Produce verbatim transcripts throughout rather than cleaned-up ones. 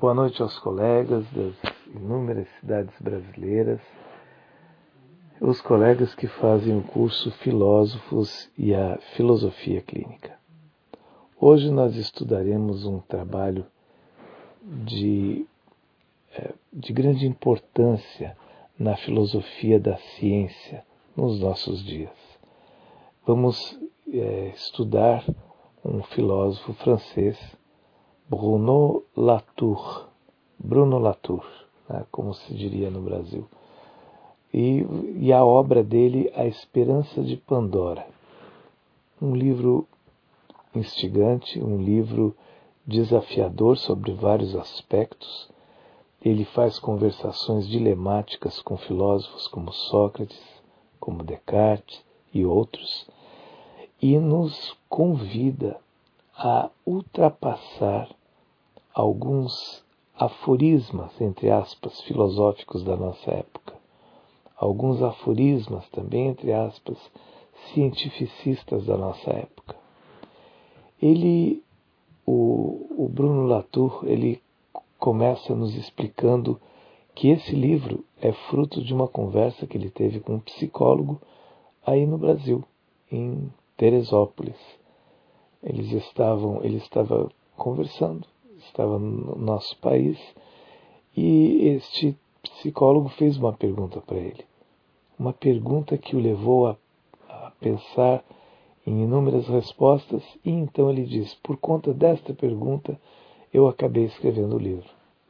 Boa noite aos colegas das inúmeras cidades brasileiras, os colegas que fazem o curso Filósofos e a Filosofia Clínica. Hoje nós estudaremos um trabalho de, de grande importância na filosofia da ciência nos nossos dias. Vamos é, estudar um filósofo francês, Bruno Latour, Bruno Latour, né, como se diria no Brasil, e, e a obra dele, A Esperança de Pandora, um livro instigante, um livro desafiador sobre vários aspectos. Ele faz conversações dilemáticas com filósofos como Sócrates, como Descartes e outros, e nos convida a ultrapassar alguns aforismas, entre aspas, filosóficos da nossa época, alguns aforismas também, entre aspas, cientificistas da nossa época. Ele, o, o Bruno Latour, ele começa nos explicando que esse livro é fruto de uma conversa que ele teve com um psicólogo aí no Brasil, em Teresópolis. Eles estavam, ele estava conversando, estava no nosso país, e este psicólogo fez uma pergunta para ele. Uma pergunta que o levou a, a pensar em inúmeras respostas, e então ele diz: por conta desta pergunta, eu acabei escrevendo o livro.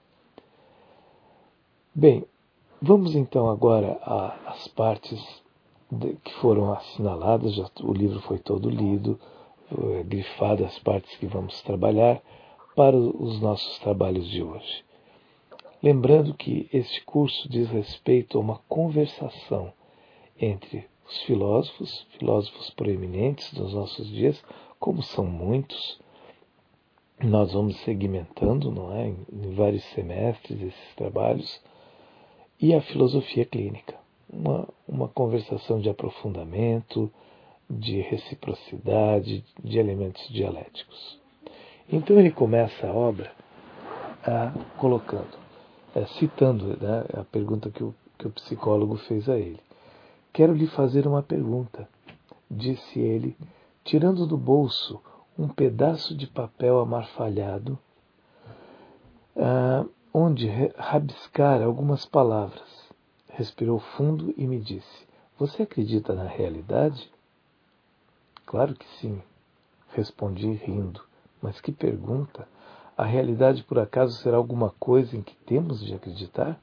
Bem, vamos então agora às partes de, que foram assinaladas. Já, o livro foi todo lido, é, grifado as partes que vamos trabalhar para os nossos trabalhos de hoje. Lembrando que este curso diz respeito a uma conversação entre os filósofos, filósofos proeminentes dos nossos dias, como são muitos. Nós vamos segmentando, não é, em, em vários semestres esses trabalhos, e a filosofia clínica, uma, uma conversação de aprofundamento, de reciprocidade, de elementos dialéticos. Então ele começa a obra a, colocando, é, citando, né, a pergunta que o, que o psicólogo fez a ele. Quero lhe fazer uma pergunta, disse ele, tirando do bolso um pedaço de papel amarfalhado, ah, onde rabiscara algumas palavras. Respirou fundo e me disse: você acredita na realidade? Claro que sim, respondi rindo. Mas que pergunta! A realidade, por acaso, será alguma coisa em que temos de acreditar?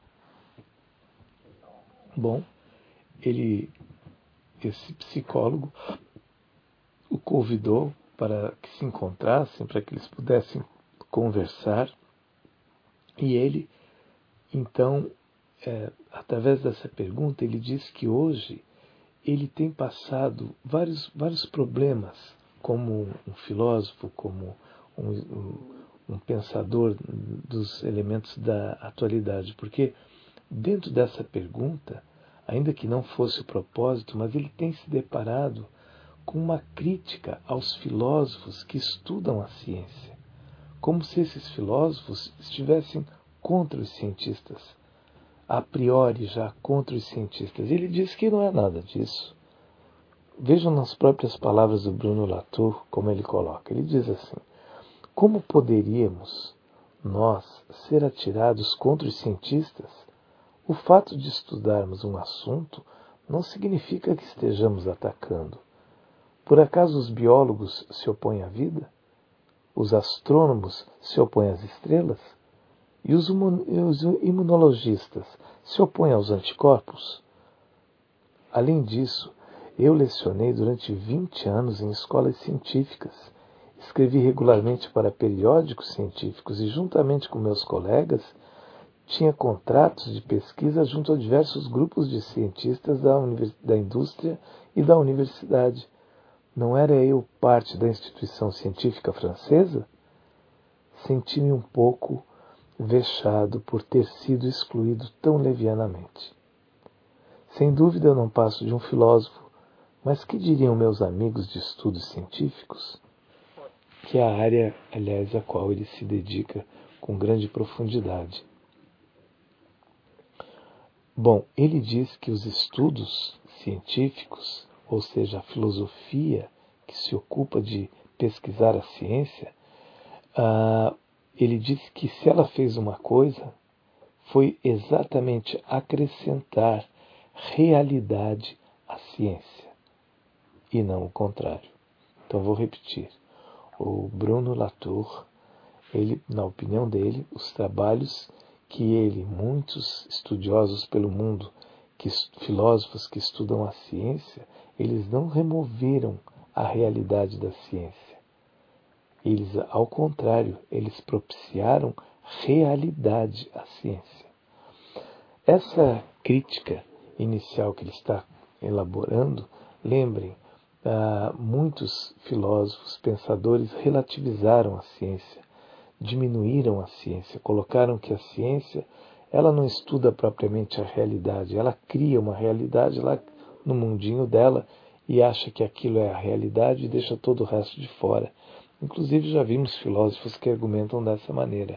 Bom, ele, esse psicólogo, o convidou para que se encontrassem, para que eles pudessem conversar. E ele, então, é, através dessa pergunta, ele diz que hoje ele tem passado vários, vários problemas como um filósofo, como um, um, um pensador dos elementos da atualidade, porque dentro dessa pergunta, ainda que não fosse o propósito, mas ele tem se deparado com uma crítica aos filósofos que estudam a ciência, como se esses filósofos estivessem contra os cientistas, a priori já contra os cientistas. Ele diz que não é nada disso. Vejam nas próprias palavras do Bruno Latour como ele coloca. Ele diz assim: como poderíamos nós ser atirados contra os cientistas? O fato de estudarmos um assunto não significa que estejamos atacando. Por acaso os biólogos se opõem à vida? Os astrônomos se opõem às estrelas? E os imunologistas se opõem aos anticorpos? Além disso, eu lecionei durante vinte anos em escolas científicas, escrevi regularmente para periódicos científicos e, juntamente com meus colegas, tinha contratos de pesquisa junto a diversos grupos de cientistas da, univers... da indústria e da universidade. Não era eu parte da instituição científica francesa? Senti-me um pouco vexado por ter sido excluído tão levianamente. Sem dúvida eu não passo de um filósofo, mas que diriam meus amigos de estudos científicos? Que é a área, aliás, a qual ele se dedica com grande profundidade. Bom, ele diz que os estudos científicos, ou seja, a filosofia que se ocupa de pesquisar a ciência, ah, ele diz que se ela fez uma coisa, foi exatamente acrescentar realidade à ciência, e não o contrário. Então vou repetir. O Bruno Latour, ele, na opinião dele, os trabalhos que ele, muitos estudiosos pelo mundo, que, filósofos que estudam a ciência, eles não removeram a realidade da ciência. Eles, ao contrário, eles propiciaram realidade à ciência. Essa crítica inicial que ele está elaborando, lembrem, ah, muitos filósofos, pensadores relativizaram a ciência, diminuíram a ciência, colocaram que a ciência ela não estuda propriamente a realidade, ela cria uma realidade lá no mundinho dela e acha que aquilo é a realidade e deixa todo o resto de fora. Inclusive já vimos filósofos que argumentam dessa maneira.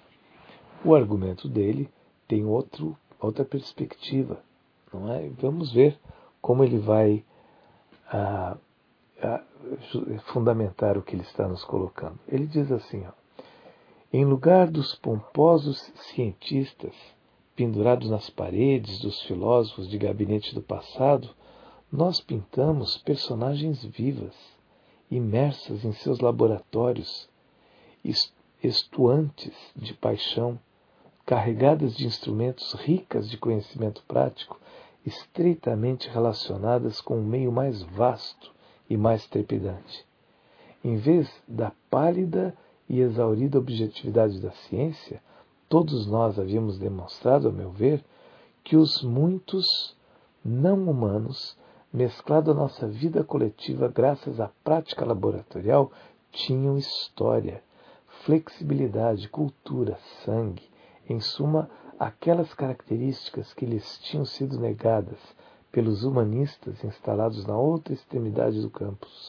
O argumento dele tem outro, outra perspectiva, não é? Vamos ver como ele vai ah, ah, fundamentar o que ele está nos colocando. Ele diz assim, ó, em lugar dos pomposos cientistas pendurados nas paredes dos filósofos de gabinete do passado, nós pintamos personagens vivas, imersas em seus laboratórios, estuantes de paixão, carregadas de instrumentos ricas de conhecimento prático, estreitamente relacionadas com um meio mais vasto e mais trepidante. Em vez da pálida e exaurida objetividade da ciência, todos nós havíamos demonstrado, a meu ver, que os muitos não humanos, mesclado à nossa vida coletiva graças à prática laboratorial, tinham história, flexibilidade, cultura, sangue, em suma, aquelas características que lhes tinham sido negadas pelos humanistas instalados na outra extremidade do campus.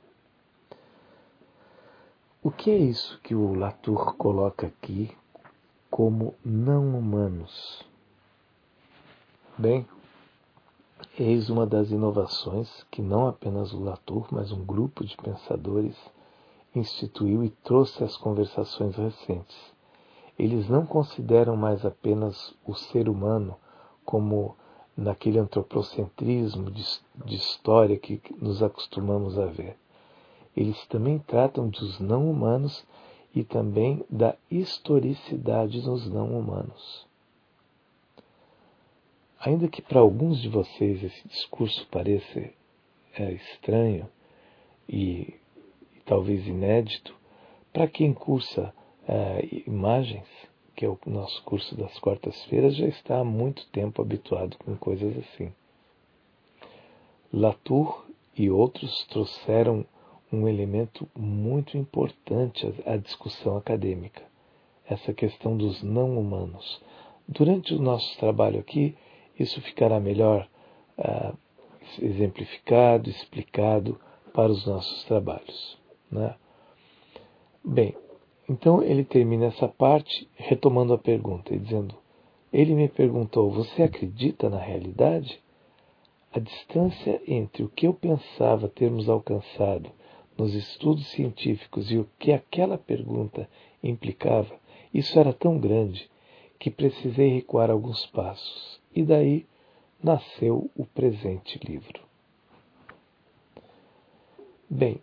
O que é isso que o Latour coloca aqui como não humanos? Bem, eis uma das inovações que não apenas o Latour, mas um grupo de pensadores instituiu e trouxe às conversações recentes. Eles não consideram mais apenas o ser humano como naquele antropocentrismo de, de história que nos acostumamos a ver. Eles também tratam dos não humanos e também da historicidade nos não humanos. Ainda que para alguns de vocês esse discurso pareça é, estranho e, e talvez inédito, para quem cursa é, imagens, que é o nosso curso das quartas-feiras, já está há muito tempo habituado com coisas assim. Latour e outros trouxeram um elemento muito importante à discussão acadêmica, essa questão dos não humanos. Durante o nosso trabalho aqui, isso ficará melhor ah, exemplificado, explicado para os nossos trabalhos, né? Bem, então ele termina essa parte retomando a pergunta e dizendo, ele me perguntou, você acredita na realidade? A distância entre o que eu pensava termos alcançado nos estudos científicos e o que aquela pergunta implicava, isso era tão grande que precisei recuar alguns passos. E daí nasceu o presente livro. Bem,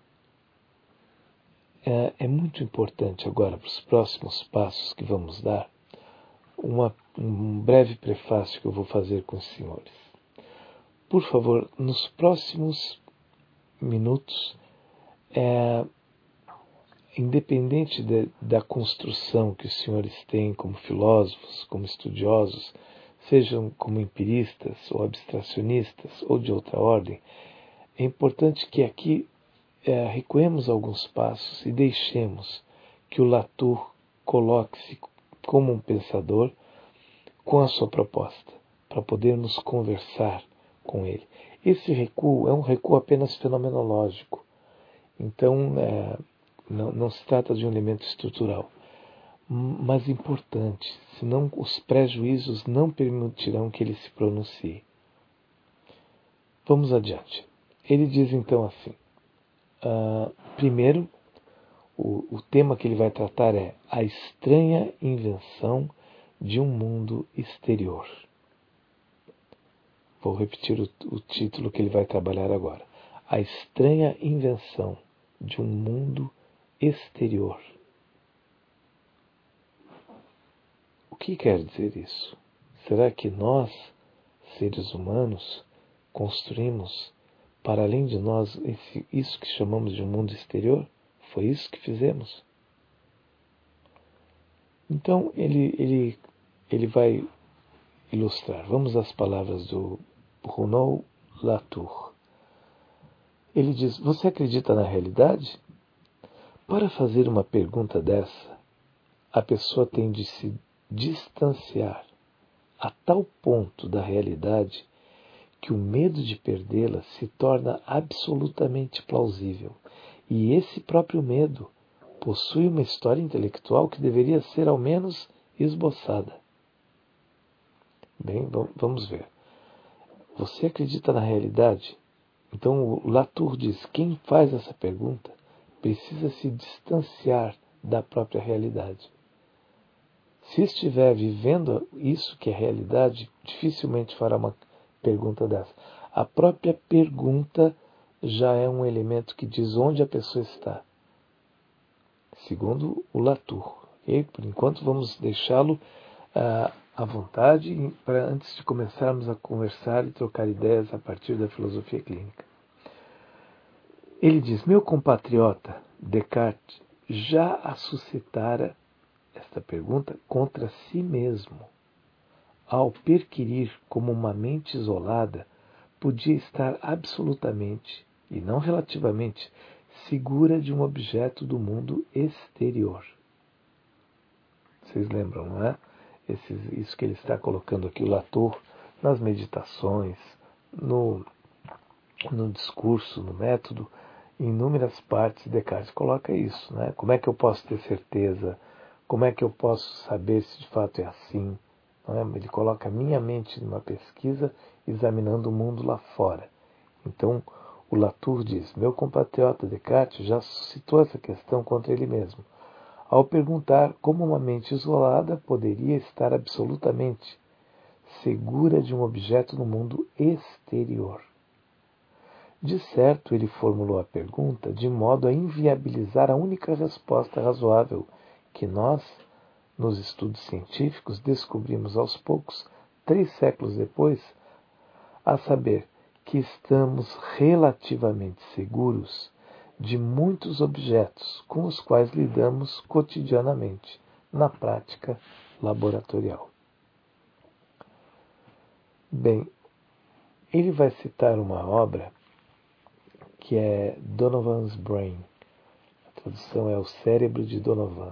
é, é muito importante agora para os próximos passos que vamos dar, uma, um breve prefácio que eu vou fazer com os senhores. Por favor, nos próximos minutos, é, independente de, da construção que os senhores têm como filósofos, como estudiosos, sejam como empiristas ou abstracionistas ou de outra ordem, é importante que aqui é, recuemos alguns passos e deixemos que o Latour coloque-se como um pensador com a sua proposta, para podermos conversar com ele. Esse recuo é um recuo apenas fenomenológico, então é, não, não se trata de um elemento estrutural, mas importante, senão os prejuízos não permitirão que ele se pronuncie. Vamos adiante. Ele diz então assim, uh, primeiro, o, o tema que ele vai tratar é a estranha invenção de um mundo exterior. Vou repetir o, o título que ele vai trabalhar agora. A estranha invenção de um mundo exterior. O que quer dizer isso? Será que nós, seres humanos, construímos para além de nós esse, isso que chamamos de um mundo exterior? Foi isso que fizemos? Então ele, ele, ele vai ilustrar. Vamos às palavras do Renaud Latour. Ele diz, você acredita na realidade? Para fazer uma pergunta dessa, a pessoa tem de se distanciar a tal ponto da realidade que o medo de perdê-la se torna absolutamente plausível. E esse próprio medo possui uma história intelectual que deveria ser ao menos esboçada. Bem, vamos ver. Você acredita na realidade? Então o Latour diz, quem faz essa pergunta precisa se distanciar da própria realidade. Se estiver vivendo isso que é realidade, dificilmente fará uma pergunta dessa. A própria pergunta já é um elemento que diz onde a pessoa está. Segundo o Latour. Okay? Por enquanto vamos deixá-lo uh, à vontade para antes de começarmos a conversar e trocar ideias a partir da filosofia clínica. Ele diz, meu compatriota Descartes já a suscitara esta pergunta contra si mesmo. Ao perquirir como uma mente isolada, podia estar absolutamente, e não relativamente, segura de um objeto do mundo exterior. Vocês lembram, não é? Esse, isso que ele está colocando aqui, o Latour, nas meditações, no, no discurso, no método, em inúmeras partes, Descartes coloca isso, né? Como é que eu posso ter certeza? Como é que eu posso saber se de fato é assim? Não é? Ele coloca a minha mente numa pesquisa examinando o mundo lá fora. Então, o Latour diz, meu compatriota Descartes já suscitou essa questão contra ele mesmo, ao perguntar como uma mente isolada poderia estar absolutamente segura de um objeto no mundo exterior. De certo, ele formulou a pergunta de modo a inviabilizar a única resposta razoável que nós, nos estudos científicos, descobrimos aos poucos, três séculos depois, a saber que estamos relativamente seguros de muitos objetos com os quais lidamos cotidianamente na prática laboratorial. Bem, ele vai citar uma obra que é Donovan's Brain. A tradução é O Cérebro de Donovan.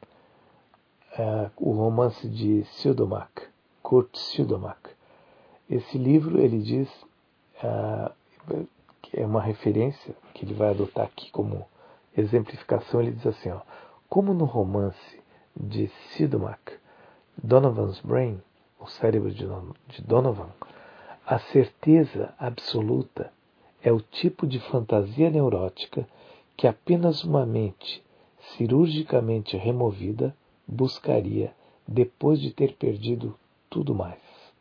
É o romance de Sudermatt, Kurt Sudermatt. Esse livro, ele diz, uh, que é uma referência que ele vai adotar aqui como exemplificação. Ele diz assim, ó, como no romance de Sudermatt, Donovan's Brain, O Cérebro de Donovan, a certeza absoluta é o tipo de fantasia neurótica que apenas uma mente cirurgicamente removida buscaria depois de ter perdido tudo mais.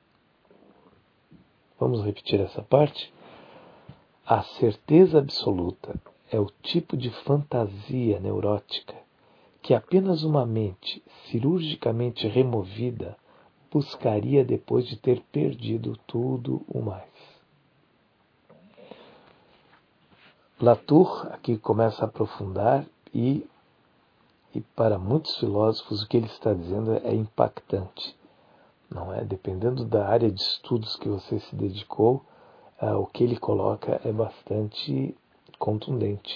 Vamos repetir essa parte? A certeza absoluta é o tipo de fantasia neurótica que apenas uma mente cirurgicamente removida buscaria depois de ter perdido tudo o mais. Latour aqui começa a aprofundar e, e para muitos filósofos o que ele está dizendo é impactante. Não é? Dependendo da área de estudos que você se dedicou, uh, o que ele coloca é bastante contundente.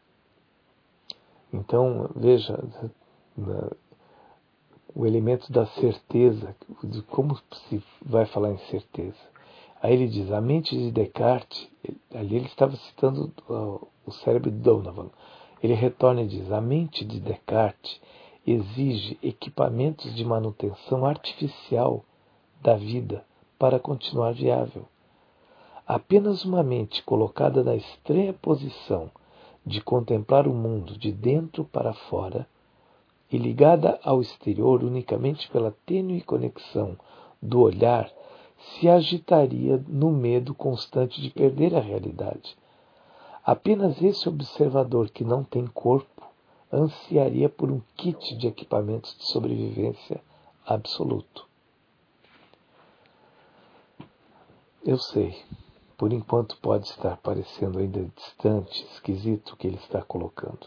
Então, veja, uh, o elemento da certeza, de como se vai falar em certeza. Aí ele diz, a mente de Descartes, ali ele estava citando uh, o cérebro de Donovan, ele retorna e diz, a mente de Descartes exige equipamentos de manutenção artificial da vida para continuar viável. Apenas uma mente colocada na estranha posição de contemplar o mundo de dentro para fora e ligada ao exterior unicamente pela tênue conexão do olhar, se agitaria no medo constante de perder a realidade. Apenas esse observador que não tem corpo ansiaria por um kit de equipamentos de sobrevivência absoluto. Eu sei, por enquanto pode estar parecendo ainda distante, esquisito o que ele está colocando.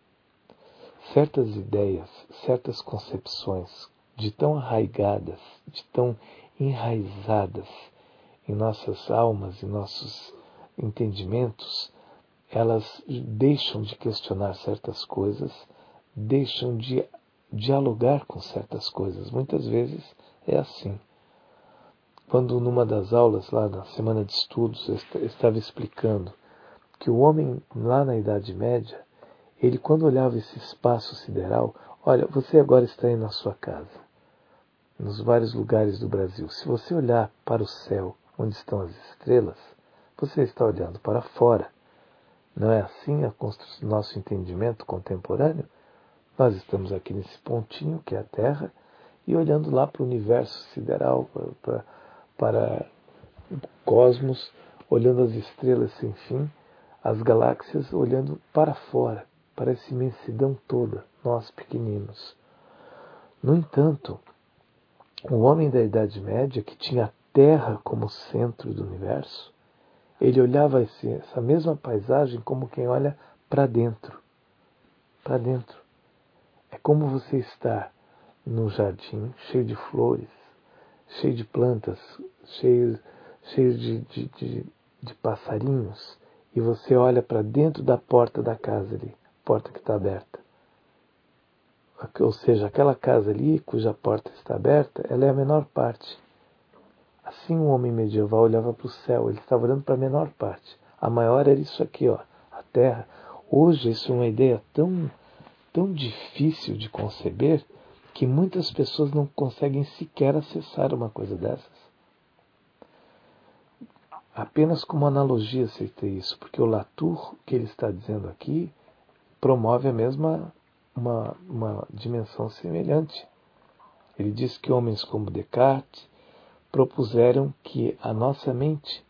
Certas ideias, certas concepções, de tão arraigadas, de tão enraizadas em nossas almas e nossos entendimentos, elas deixam de questionar certas coisas, deixam de dialogar com certas coisas. Muitas vezes é assim. Quando numa das aulas, lá na semana de estudos, eu estava explicando que o homem lá na Idade Média, ele quando olhava esse espaço sideral, olha, você agora está aí na sua casa, nos vários lugares do Brasil. Se você olhar para o céu, onde estão as estrelas, você está olhando para fora. Não é assim a nosso entendimento contemporâneo? Nós estamos aqui nesse pontinho que é a Terra e olhando lá para o universo sideral, para, para o cosmos, olhando as estrelas sem fim, as galáxias, olhando para fora, para essa imensidão toda, nós pequeninos. No entanto, o homem da Idade Média, que tinha a Terra como centro do universo, ele olhava esse, essa mesma paisagem como quem olha para dentro. Para dentro. É como você está num jardim cheio de flores, cheio de plantas, cheio, cheio de, de, de, de passarinhos, e você olha para dentro da porta da casa ali, porta que está aberta. Ou seja, aquela casa ali, cuja porta está aberta, ela é a menor parte. Assim o homem medieval olhava para o céu, ele estava olhando para a menor parte. A maior era isso aqui, ó, a Terra. Hoje isso é uma ideia tão, tão difícil de conceber que muitas pessoas não conseguem sequer acessar uma coisa dessas. Apenas como analogia aceitei isso, porque o Latour, que ele está dizendo aqui, promove a mesma uma, uma dimensão semelhante. Ele diz que homens como Descartes propuseram que a nossa mente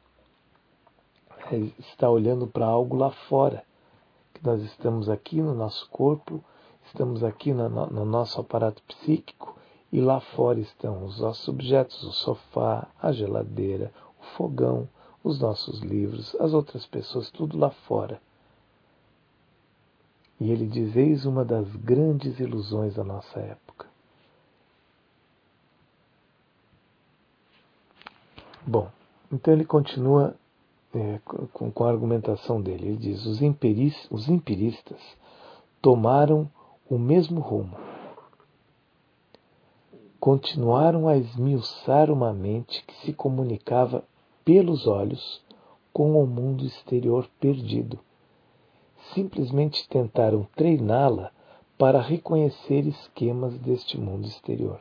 está olhando para algo lá fora, que nós estamos aqui no nosso corpo, estamos aqui no, no nosso aparato psíquico e lá fora estão os nossos objetos, o sofá, a geladeira, o fogão, os nossos livros, as outras pessoas, tudo lá fora. E ele diz, eis uma das grandes ilusões da nossa época. Bom, então ele continua é, com, com a argumentação dele. Ele diz, os, empiris, os empiristas tomaram o mesmo rumo. Continuaram a esmiuçar uma mente que se comunicava pelos olhos com o mundo exterior perdido. Simplesmente tentaram treiná-la para reconhecer esquemas deste mundo exterior.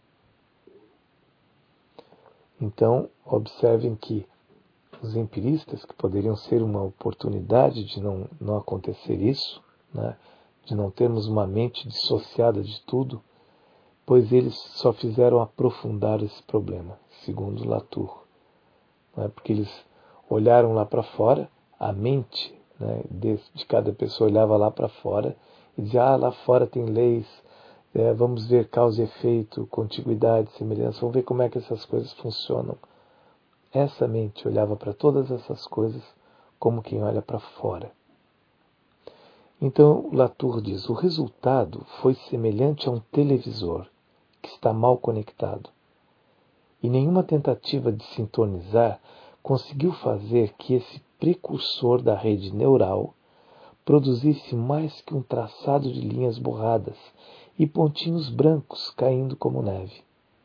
Então, observem que os empiristas, que poderiam ser uma oportunidade de não, não acontecer isso, né, de não termos uma mente dissociada de tudo, pois eles só fizeram aprofundar esse problema, segundo Latour. Né, porque eles olharam lá para fora, a mente, né, de, de cada pessoa olhava lá para fora e dizia, ah, lá fora tem leis, é, vamos ver causa e efeito, contiguidade, semelhança, vamos ver como é que essas coisas funcionam. Essa mente olhava para todas essas coisas como quem olha para fora. Então Latour diz, o resultado foi semelhante a um televisor que está mal conectado. E nenhuma tentativa de sintonizar conseguiu fazer que esse precursor da rede neural produzisse mais que um traçado de linhas borradas e pontinhos brancos caindo como neve.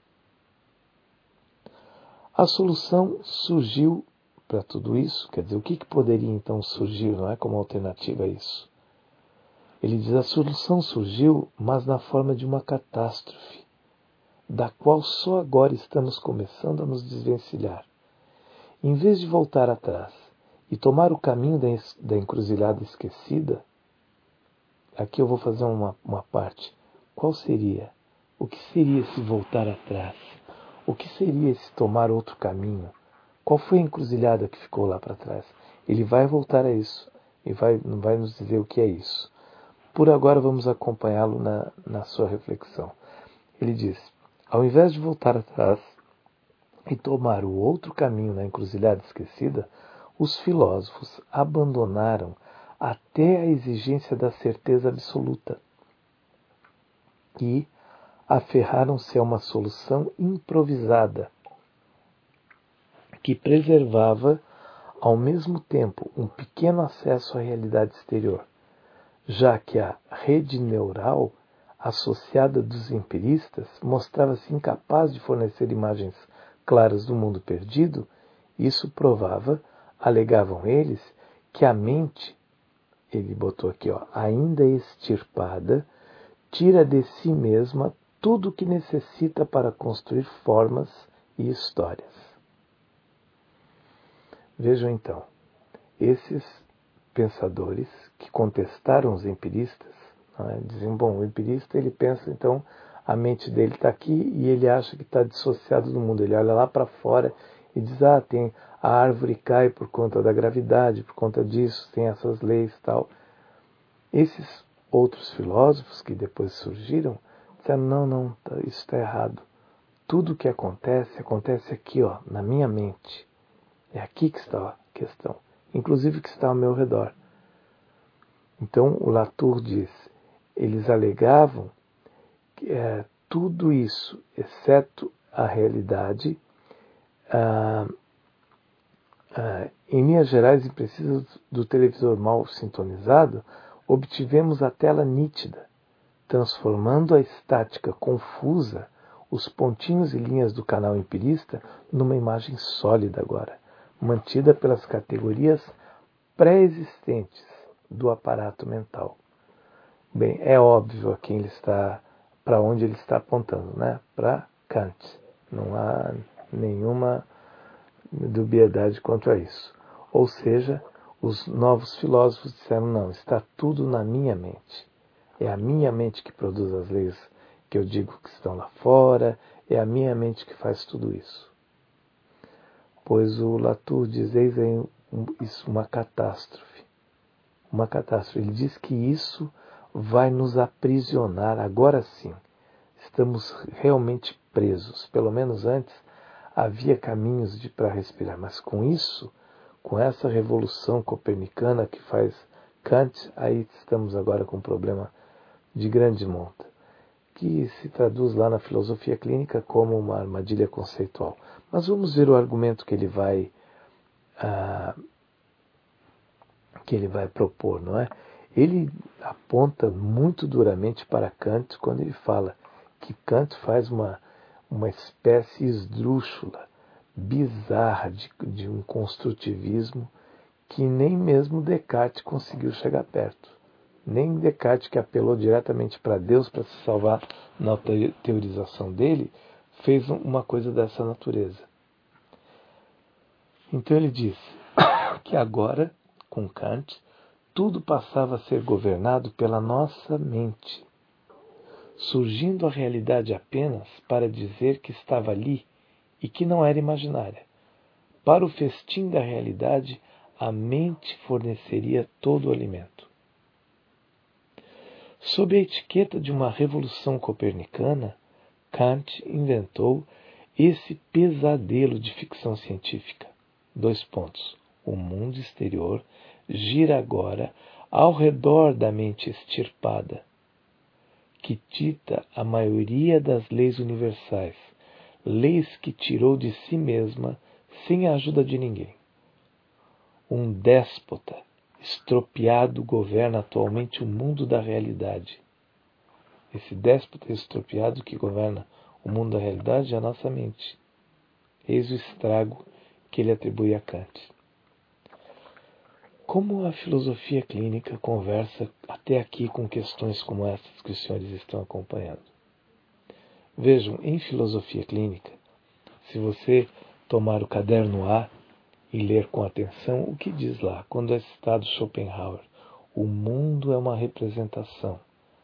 A solução surgiu para tudo isso, quer dizer, o que, que poderia então surgir, não é, como alternativa a isso? Ele diz: a solução surgiu, mas na forma de uma catástrofe, da qual só agora estamos começando a nos desvencilhar. Em vez de voltar atrás e tomar o caminho da, da encruzilhada esquecida, aqui eu vou fazer uma, uma parte. Qual seria? O que seria se voltar atrás? O que seria se tomar outro caminho? Qual foi a encruzilhada que ficou lá para trás? Ele vai voltar a isso e vai, vai nos dizer o que é isso. Por agora vamos acompanhá-lo na, na sua reflexão. Ele diz: ao invés de voltar atrás e tomar o outro caminho na encruzilhada esquecida, os filósofos abandonaram até a exigência da certeza absoluta e aferraram-se a uma solução improvisada que preservava ao mesmo tempo um pequeno acesso à realidade exterior, já que a rede neural associada dos empiristas mostrava-se incapaz de fornecer imagens claras do mundo perdido. Isso provava, alegavam eles, que a mente, ele botou aqui, ó, ainda extirpada, tira de si mesma tudo o que necessita para construir formas e histórias. Vejam então, esses pensadores que contestaram os empiristas, né, dizem, bom, o empirista ele pensa, então a mente dele está aqui e ele acha que está dissociado do mundo. Ele olha lá para fora e diz, ah, tem, a árvore cai por conta da gravidade, por conta disso, tem essas leis e tal. Esses outros filósofos que depois surgiram disseram, não, não, tá, isso está errado. Tudo o que acontece, acontece aqui, ó, na minha mente. É aqui que está a questão, inclusive que está ao meu redor. Então o Latour diz, eles alegavam que é, tudo isso, exceto a realidade, ah, ah, em linhas gerais, e precisa do televisor mal sintonizado, obtivemos a tela nítida, transformando a estática confusa, os pontinhos e linhas do canal empirista, numa imagem sólida agora, mantida pelas categorias pré-existentes do aparato mental. Bem, é óbvio a quem ele está, para onde ele está apontando, né? Para Kant. Não há nenhuma dubiedade quanto a isso. Ou seja, os novos filósofos disseram, não, está tudo na minha mente. É a minha mente que produz as leis que eu digo que estão lá fora, é a minha mente que faz tudo isso. Pois o Latour diz, eis aí isso uma catástrofe. Uma catástrofe. Ele diz que isso vai nos aprisionar, agora sim. Estamos realmente presos. Pelo menos antes havia caminhos de para respirar, mas com isso, com essa revolução copernicana que faz Kant, aí estamos agora com um problema de grande monta, que se traduz lá na filosofia clínica como uma armadilha conceitual. Mas vamos ver o argumento que ele vai ah, que ele vai propor, não é? Ele aponta muito duramente para Kant quando ele fala que Kant faz uma, uma espécie esdrúxula, bizarra de, de um construtivismo que nem mesmo Descartes conseguiu chegar perto. Nem Descartes, que apelou diretamente para Deus para se salvar na teorização dele, fez uma coisa dessa natureza. Então ele diz que agora, com Kant, tudo passava a ser governado pela nossa mente, surgindo a realidade apenas para dizer que estava ali e que não era imaginária. Para o festim da realidade, a mente forneceria todo o alimento. Sob a etiqueta de uma revolução copernicana, Kant inventou esse pesadelo de ficção científica. Dois pontos. O mundo exterior gira agora ao redor da mente extirpada, que dita a maioria das leis universais, leis que tirou de si mesma sem a ajuda de ninguém. Um déspota estropiado governa atualmente o mundo da realidade. Esse déspota estropiado que governa o mundo da realidade é a nossa mente. Eis o estrago que ele atribui a Kant. Como a filosofia clínica conversa até aqui com questões como essas que os senhores estão acompanhando? Vejam, em filosofia clínica, se você tomar o caderno A e ler com atenção o que diz lá, quando é citado Schopenhauer, o mundo é uma representação.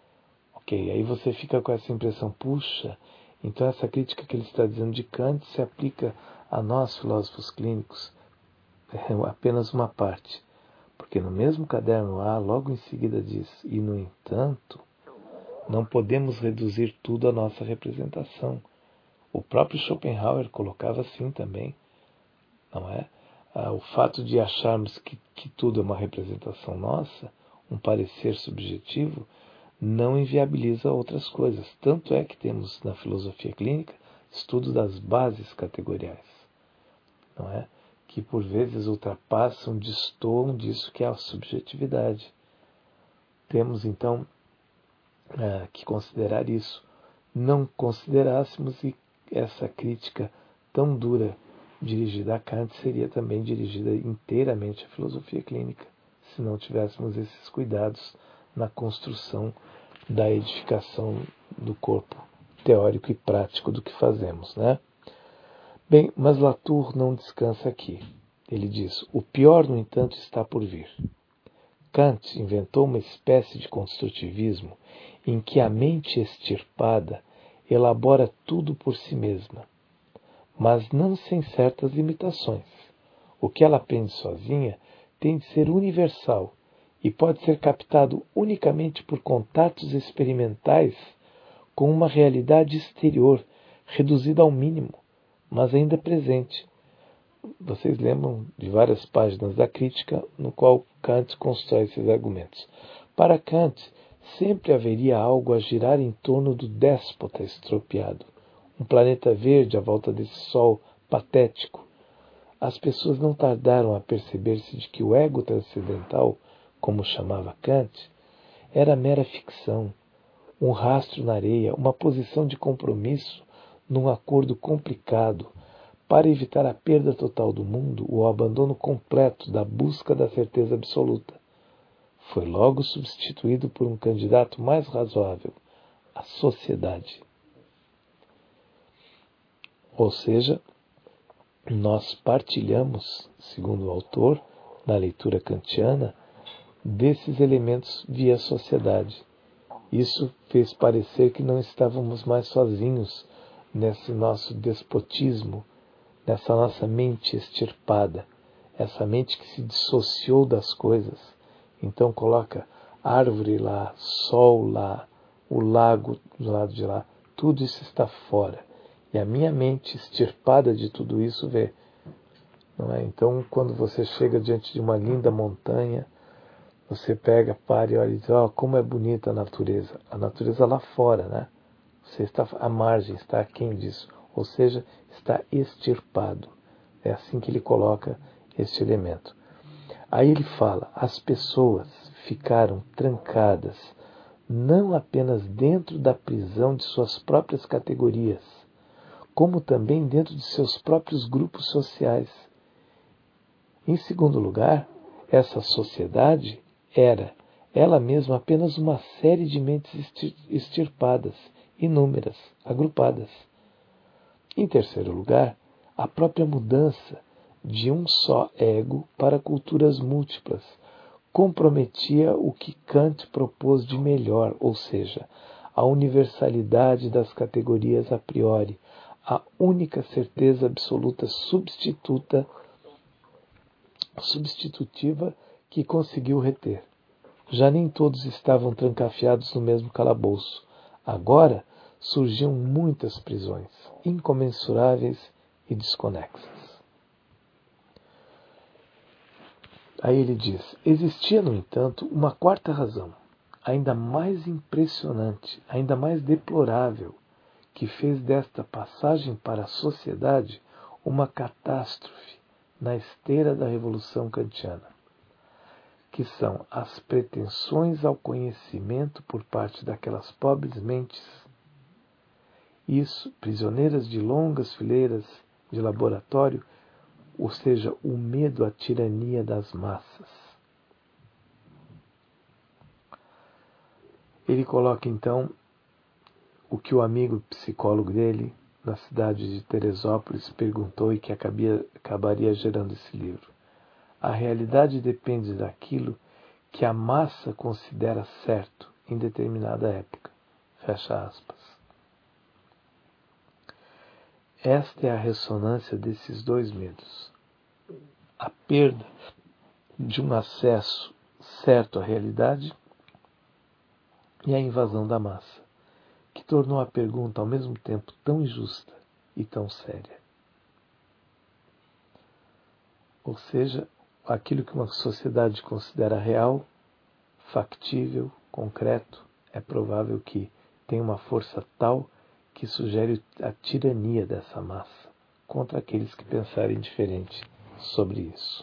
Ok, aí você fica com essa impressão, puxa, então essa crítica que ele está dizendo de Kant se aplica a nós, filósofos clínicos. É apenas uma parte. Porque no mesmo caderno A, logo em seguida diz, e no entanto, não podemos reduzir tudo à nossa representação. O próprio Schopenhauer colocava assim também, não é? Ah, o fato de acharmos que, que tudo é uma representação nossa, um parecer subjetivo, não inviabiliza outras coisas. Tanto é que temos na filosofia clínica estudo das bases categoriais, não é? Que por vezes ultrapassam, destoam disso que é a subjetividade. Temos então uh, que considerar isso. Não considerássemos e essa crítica tão dura dirigida a Kant seria também dirigida inteiramente à filosofia clínica, se não tivéssemos esses cuidados na construção da edificação do corpo teórico e prático do que fazemos, né? Bem, mas Latour não descansa aqui. Ele diz, o pior, no entanto, está por vir. Kant inventou uma espécie de construtivismo em que a mente extirpada elabora tudo por si mesma, mas não sem certas limitações. O que ela aprende sozinha tem de ser universal e pode ser captado unicamente por contatos experimentais com uma realidade exterior, reduzida ao mínimo, mas ainda presente. Vocês lembram de várias páginas da crítica no qual Kant constrói esses argumentos. Para Kant, sempre haveria algo a girar em torno do déspota estropiado, um planeta verde à volta desse sol patético. As pessoas não tardaram a perceber-se de que o ego transcendental, como chamava Kant, era mera ficção, um rastro na areia, uma posição de compromisso num acordo complicado, para evitar a perda total do mundo, o abandono completo da busca da certeza absoluta. Foi logo substituído por um candidato mais razoável, a sociedade. Ou seja, nós partilhamos, segundo o autor, na leitura kantiana, desses elementos via sociedade. Isso fez parecer que não estávamos mais sozinhos nesse nosso despotismo, nessa nossa mente extirpada, essa mente que se dissociou das coisas. Então coloca árvore lá, sol lá, o lago do lado de lá, tudo isso está fora. E a minha mente extirpada de tudo isso vê. Não é? Então quando você chega diante de uma linda montanha, você pega, para e olha e diz, ó, como é bonita a natureza. A natureza lá fora, né? Você está à margem, está aquém disso. Ou seja, está extirpado. É assim que ele coloca este elemento. Aí ele fala, as pessoas ficaram trancadas não apenas dentro da prisão de suas próprias categorias, como também dentro de seus próprios grupos sociais. Em segundo lugar, essa sociedade era, ela mesma, apenas uma série de mentes extirpadas, inúmeras, agrupadas. Em terceiro lugar, a própria mudança de um só ego para culturas múltiplas comprometia o que Kant propôs de melhor, ou seja, a universalidade das categorias a priori, a única certeza absoluta substituta, substitutiva que conseguiu reter. Já nem todos estavam trancafiados no mesmo calabouço. Agora surgiam muitas prisões, incomensuráveis e desconexas. Aí ele diz, existia, no entanto, uma quarta razão, ainda mais impressionante, ainda mais deplorável, que fez desta passagem para a sociedade uma catástrofe na esteira da Revolução Kantiana, que são as pretensões ao conhecimento por parte daquelas pobres mentes, isso, prisioneiras de longas fileiras de laboratório, ou seja, o medo à tirania das massas. Ele coloca então o que o amigo psicólogo dele, na cidade de Teresópolis, perguntou e que acabia, acabaria gerando esse livro. A realidade depende daquilo que a massa considera certo em determinada época. Fecha aspas. Esta é a ressonância desses dois medos. A perda de um acesso certo à realidade e a invasão da massa, que tornou a pergunta ao mesmo tempo tão injusta e tão séria. Ou seja, aquilo que uma sociedade considera real, factível, concreto, é provável que tenha uma força tal que sugere a tirania dessa massa contra aqueles que pensarem diferente sobre isso.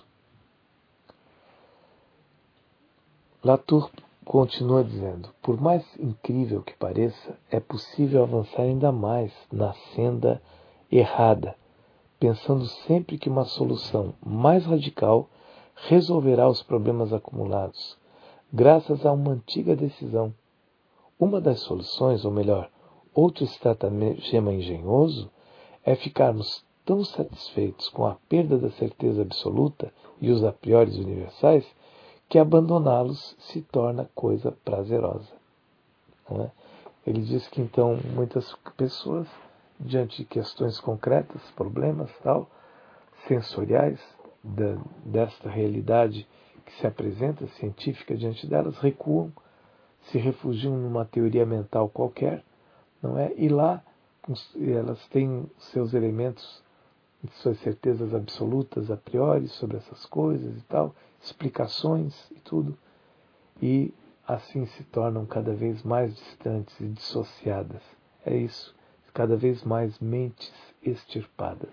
Latour continua dizendo: por mais incrível que pareça, é possível avançar ainda mais na senda errada, pensando sempre que uma solução mais radical resolverá os problemas acumulados, graças a uma antiga decisão. Uma das soluções, ou melhor, outro estratagema engenhoso, é ficarmos tão satisfeitos com a perda da certeza absoluta e os a priori universais que abandoná-los se torna coisa prazerosa. Não é? Ele diz que então muitas pessoas, diante de questões concretas, problemas tal, sensoriais da, desta realidade que se apresenta científica diante delas, recuam, se refugiam numa teoria mental qualquer, não é? E lá elas têm seus elementos, suas certezas absolutas a priori sobre essas coisas e tal, explicações e tudo, e assim se tornam cada vez mais distantes e dissociadas. É isso, cada vez mais mentes extirpadas.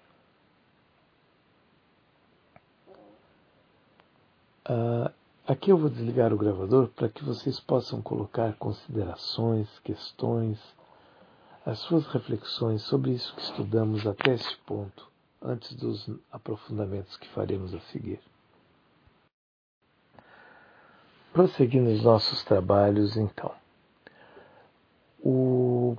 Uh, aqui eu vou desligar o gravador para que vocês possam colocar considerações, questões, as suas reflexões sobre isso que estudamos até este ponto, antes dos aprofundamentos que faremos a seguir. Prosseguindo os nossos trabalhos, então. O,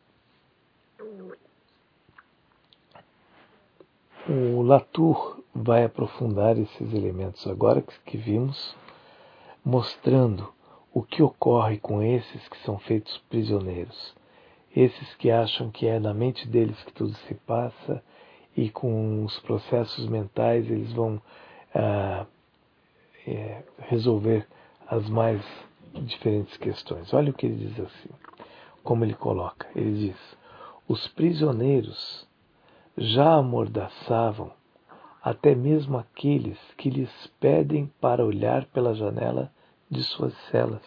o Latour vai aprofundar esses elementos agora que, que vimos, mostrando o que ocorre com esses que são feitos prisioneiros. Esses que acham que é na mente deles que tudo se passa e com os processos mentais eles vão ah, é, resolver as mais diferentes questões. Olha o que ele diz assim, como ele coloca. Ele diz: os prisioneiros já amordaçavam até mesmo aqueles que lhes pedem para olhar pela janela de suas celas.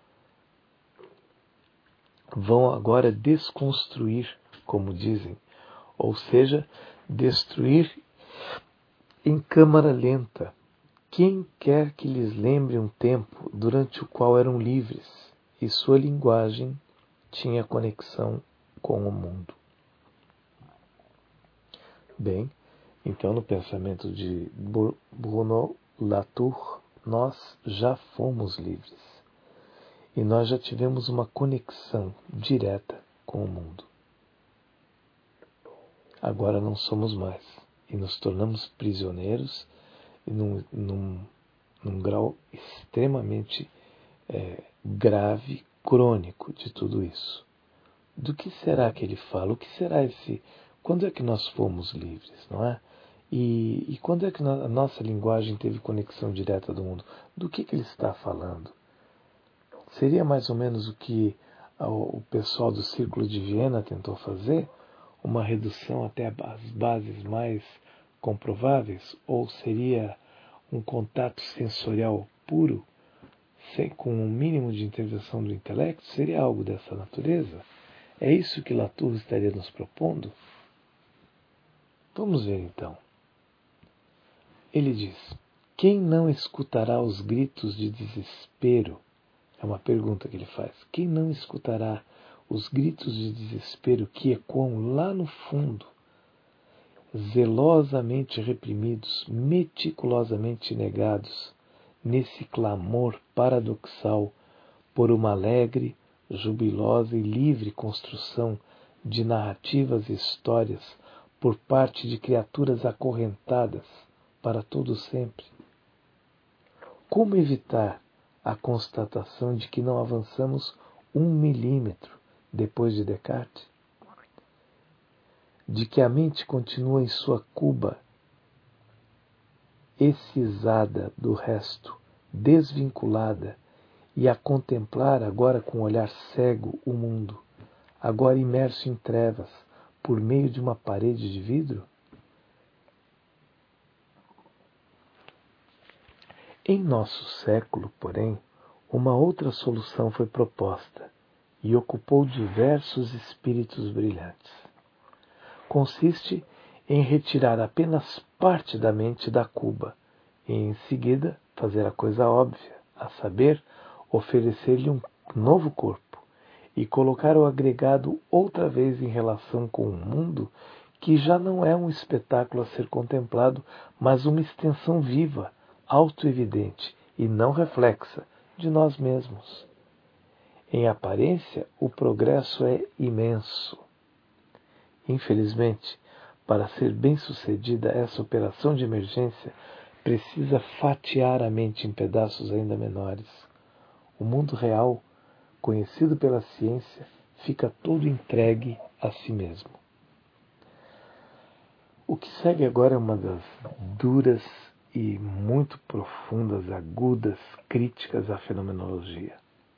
Vão agora desconstruir, como dizem, ou seja, destruir em câmara lenta quem quer que lhes lembre um tempo durante o qual eram livres e sua linguagem tinha conexão com o mundo. Bem, então no pensamento de Bruno Latour, nós já fomos livres e nós já tivemos uma conexão direta com o mundo. Agora não somos mais e nos tornamos prisioneiros num, num, num grau extremamente é, grave, crônico de tudo isso. Do que será que ele fala? O que será esse... Quando é que nós fomos livres, não é? E, e quando é que a nossa linguagem teve conexão direta do mundo? Do que, que ele está falando? Seria mais ou menos o que o pessoal do Círculo de Viena tentou fazer? Uma redução até as bases mais comprováveis? Ou seria um contato sensorial puro, sem, com um mínimo de intervenção do intelecto? Seria algo dessa natureza? É isso que Latour estaria nos propondo? Vamos ver então. Ele diz: quem não escutará os gritos de desespero? É uma pergunta que ele faz. Quem não escutará os gritos de desespero que ecoam lá no fundo, zelosamente reprimidos, meticulosamente negados, nesse clamor paradoxal por uma alegre, jubilosa e livre construção de narrativas e histórias por parte de criaturas acorrentadas para todo sempre? Como evitar a constatação de que não avançamos um milímetro depois de Descartes? De que a mente continua em sua cuba, excisada do resto, desvinculada, e a contemplar agora com um olhar cego o mundo, agora imerso em trevas, por meio de uma parede de vidro? Em nosso século, porém, uma outra solução foi proposta e ocupou diversos espíritos brilhantes. Consiste em retirar apenas parte da mente da cuba e, em seguida, fazer a coisa óbvia, a saber, oferecer-lhe um novo corpo e colocar o agregado outra vez em relação com o mundo, que já não é um espetáculo a ser contemplado, mas uma extensão viva, autoevidente e não reflexa de nós mesmos. Em aparência, o progresso é imenso. Infelizmente, para ser bem-sucedida, essa operação de emergência precisa fatiar a mente em pedaços ainda menores. O mundo real, conhecido pela ciência, fica todo entregue a si mesmo. O que segue agora é uma das duras e muito profundas, agudas críticas à fenomenologia.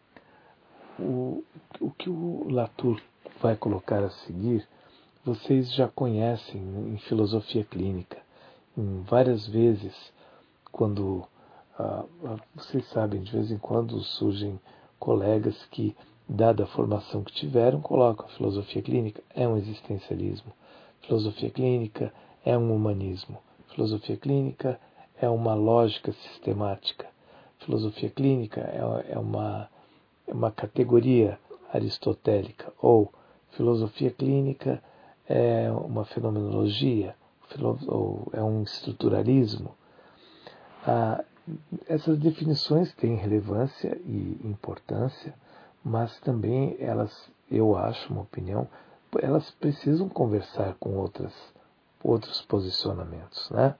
O, o que o Latour vai colocar a seguir, vocês já conhecem em filosofia clínica. Em várias vezes, quando ah, vocês sabem, de vez em quando surgem colegas que, dada a formação que tiveram, colocam a filosofia clínica é um existencialismo, filosofia clínica é um humanismo, filosofia clínica é uma lógica sistemática, filosofia clínica é, é, uma, é uma categoria aristotélica, ou filosofia clínica é uma fenomenologia, ou é um estruturalismo. Ah, essas definições têm relevância e importância, mas também elas, eu acho, uma opinião, elas precisam conversar com outras, outros posicionamentos, né?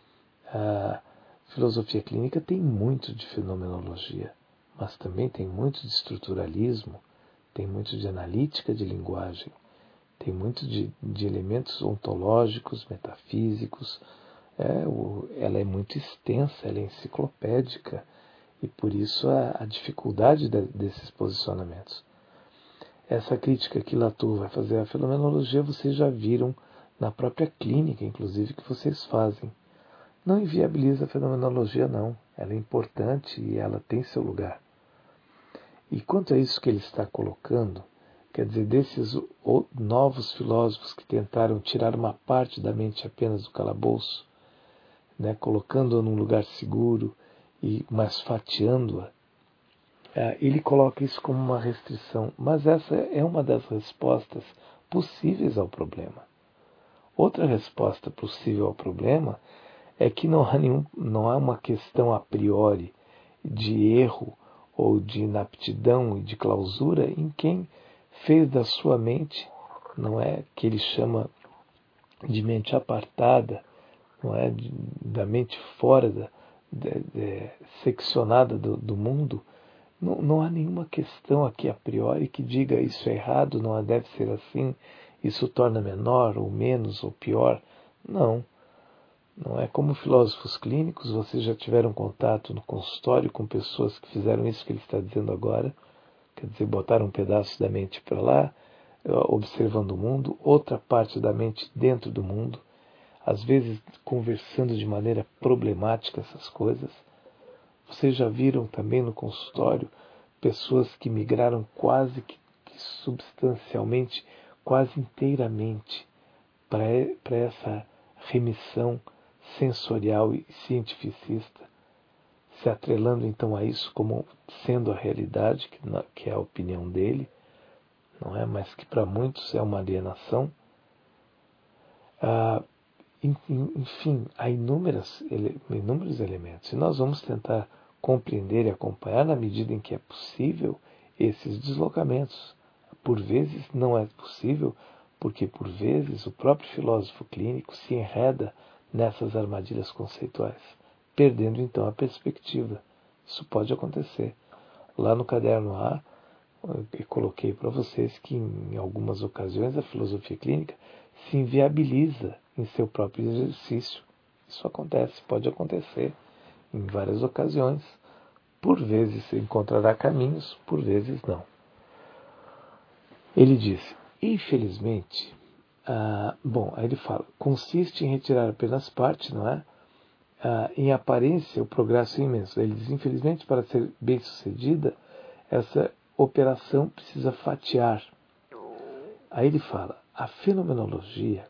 A filosofia clínica tem muito de fenomenologia, mas também tem muito de estruturalismo, tem muito de analítica de linguagem, tem muito de, de elementos ontológicos, metafísicos. É, o, ela é muito extensa, ela é enciclopédica, e por isso a, a dificuldade de, desses posicionamentos. Essa crítica que Latour vai fazer à fenomenologia, vocês já viram na própria clínica, inclusive, que vocês fazem. Não inviabiliza a fenomenologia, não. Ela é importante e ela tem seu lugar. E quanto a isso que ele está colocando, quer dizer, desses novos filósofos que tentaram tirar uma parte da mente apenas do calabouço, né, colocando-a num lugar seguro, e mas fatiando-a, ele coloca isso como uma restrição. Mas essa é uma das respostas possíveis ao problema. Outra resposta possível ao problema é que não há, nenhum, não há uma questão a priori de erro ou de inaptidão e de clausura em quem fez da sua mente, não é, que ele chama de mente apartada, não é, de, da mente fora, da, de, de, seccionada do, do mundo. Não, não há nenhuma questão aqui a priori que diga isso é errado, não deve ser assim, isso torna menor ou menos ou pior. Não. Não é como filósofos clínicos, vocês já tiveram contato no consultório com pessoas que fizeram isso que ele está dizendo agora, quer dizer, botaram um pedaço da mente para lá, observando o mundo, outra parte da mente dentro do mundo, às vezes conversando de maneira problemática essas coisas. Vocês já viram também no consultório pessoas que migraram quase que, que substancialmente, quase inteiramente para essa remissão sensorial e cientificista, se atrelando então a isso como sendo a realidade, que, que é a opinião dele, não é? Mas que para muitos é uma alienação. Ah, enfim, há inúmeras, inúmeros elementos. E nós vamos tentar compreender e acompanhar na medida em que é possível esses deslocamentos. Por vezes não é possível, porque por vezes o próprio filósofo clínico se enreda nessas armadilhas conceituais, perdendo então a perspectiva. Isso pode acontecer. Lá no caderno A, eu coloquei para vocês que em algumas ocasiões a filosofia clínica se inviabiliza em seu próprio exercício. Isso acontece, pode acontecer em várias ocasiões. Por vezes se encontrará caminhos, por vezes não. Ele diz, infelizmente, ah, bom, aí ele fala, consiste em retirar apenas parte, não é? Ah, em aparência, o progresso é imenso. Ele diz, infelizmente, para ser bem sucedida, essa operação precisa fatiar. Aí ele fala, a fenomenologia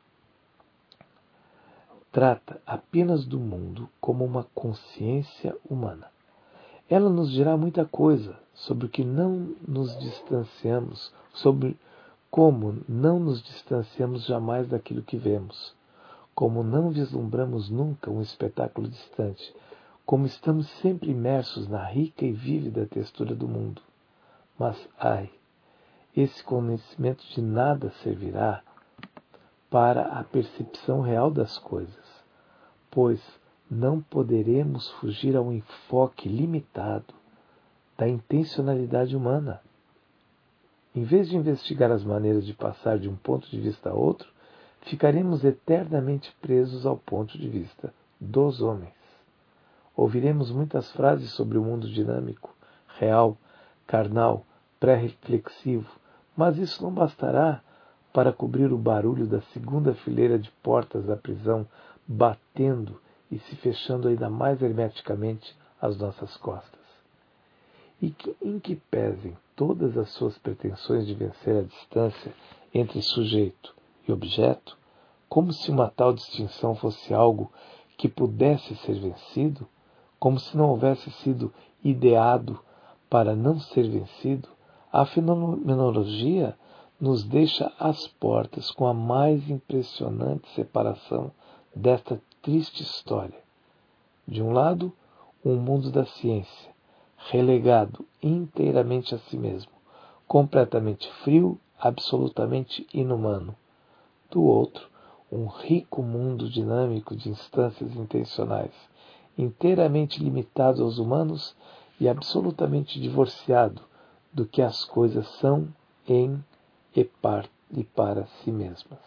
trata apenas do mundo como uma consciência humana. Ela nos dirá muita coisa sobre o que não nos distanciamos, sobre como não nos distanciamos jamais daquilo que vemos, como não vislumbramos nunca um espetáculo distante, como estamos sempre imersos na rica e vívida textura do mundo. Mas, ai, esse conhecimento de nada servirá para a percepção real das coisas, pois não poderemos fugir ao enfoque limitado da intencionalidade humana. Em vez de investigar as maneiras de passar de um ponto de vista a outro, ficaremos eternamente presos ao ponto de vista dos homens. Ouviremos muitas frases sobre o mundo dinâmico, real, carnal, pré-reflexivo, mas isso não bastará para cobrir o barulho da segunda fileira de portas da prisão batendo e se fechando ainda mais hermeticamente às nossas costas. E que, em que pesem todas as suas pretensões de vencer a distância entre sujeito e objeto, como se uma tal distinção fosse algo que pudesse ser vencido, como se não houvesse sido ideado para não ser vencido, a fenomenologia nos deixa às portas com a mais impressionante separação desta triste história. De um lado, um mundo da ciência, relegado inteiramente a si mesmo, completamente frio, absolutamente inumano. Do outro, um rico mundo dinâmico de instâncias intencionais, inteiramente limitado aos humanos e absolutamente divorciado do que as coisas são em e, par, e para si mesmas.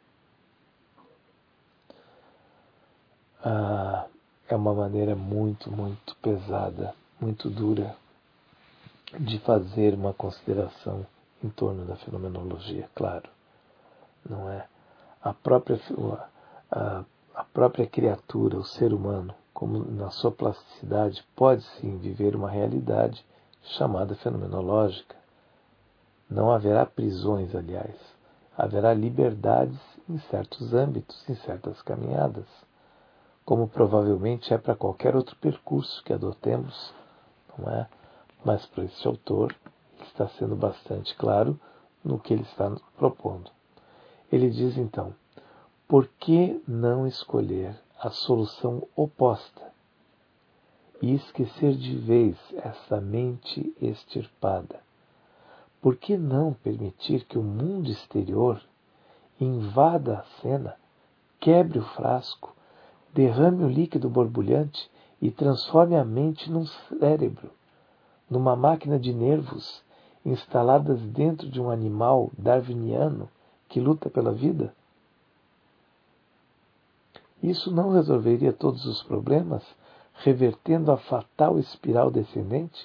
Ah, é uma maneira muito, muito pesada, muito dura de fazer uma consideração em torno da fenomenologia, claro, não é? A própria, a, a própria criatura, o ser humano, como na sua plasticidade, pode sim viver uma realidade chamada fenomenológica. Não haverá prisões, aliás. Haverá liberdades em certos âmbitos, em certas caminhadas, como provavelmente é para qualquer outro percurso que adotemos, não é? Mas para esse autor está sendo bastante claro no que ele está propondo. Ele diz então, por que não escolher a solução oposta e esquecer de vez essa mente extirpada? Por que não permitir que o mundo exterior invada a cena, quebre o frasco, derrame o líquido borbulhante e transforme a mente num cérebro, numa máquina de nervos instaladas dentro de um animal darwiniano que luta pela vida? Isso não resolveria todos os problemas, revertendo a fatal espiral descendente?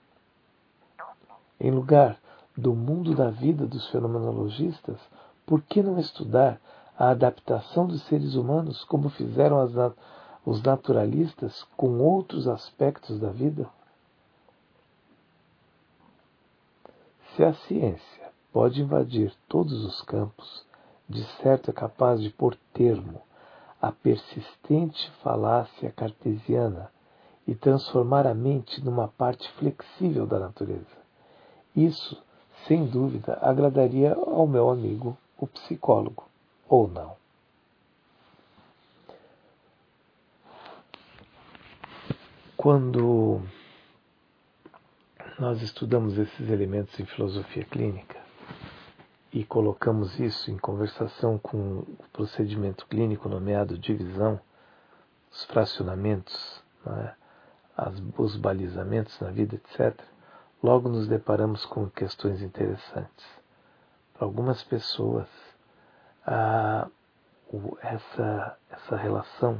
Em lugar do mundo da vida dos fenomenologistas, por que não estudar a adaptação dos seres humanos como fizeram as nat- os naturalistas com outros aspectos da vida? Se a ciência pode invadir todos os campos, de certo é capaz de pôr termo à persistente falácia cartesiana e transformar a mente numa parte flexível da natureza. Isso, sem dúvida, agradaria ao meu amigo, o psicólogo, ou não. Quando nós estudamos esses elementos em filosofia clínica e colocamos isso em conversação com o procedimento clínico nomeado divisão, os fracionamentos, né, as, os balizamentos na vida, etcétera, logo nos deparamos com questões interessantes. Para algumas pessoas, a, o, essa, essa relação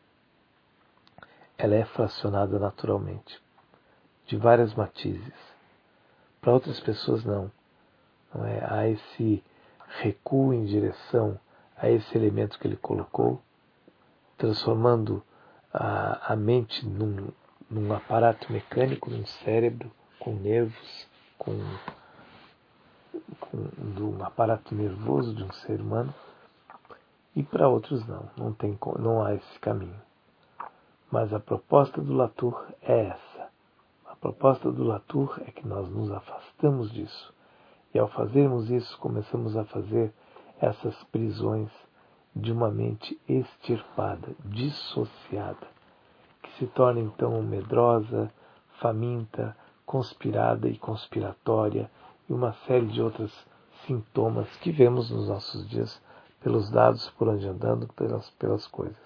ela é fracionada naturalmente, de várias matizes. Para outras pessoas, não. Não é? Há esse recuo em direção a esse elemento que ele colocou, transformando a, a mente num, num aparato mecânico, num cérebro, com nervos, com, com um aparato nervoso de um ser humano. E para outros não, não, tem, não há esse caminho. Mas a proposta do Latour é essa. A proposta do Latour é que nós nos afastamos disso. E ao fazermos isso, começamos a fazer essas prisões de uma mente extirpada, dissociada, que se torna então medrosa, faminta, conspirada e conspiratória, e uma série de outros sintomas que vemos nos nossos dias pelos dados por onde andando, pelas, pelas coisas.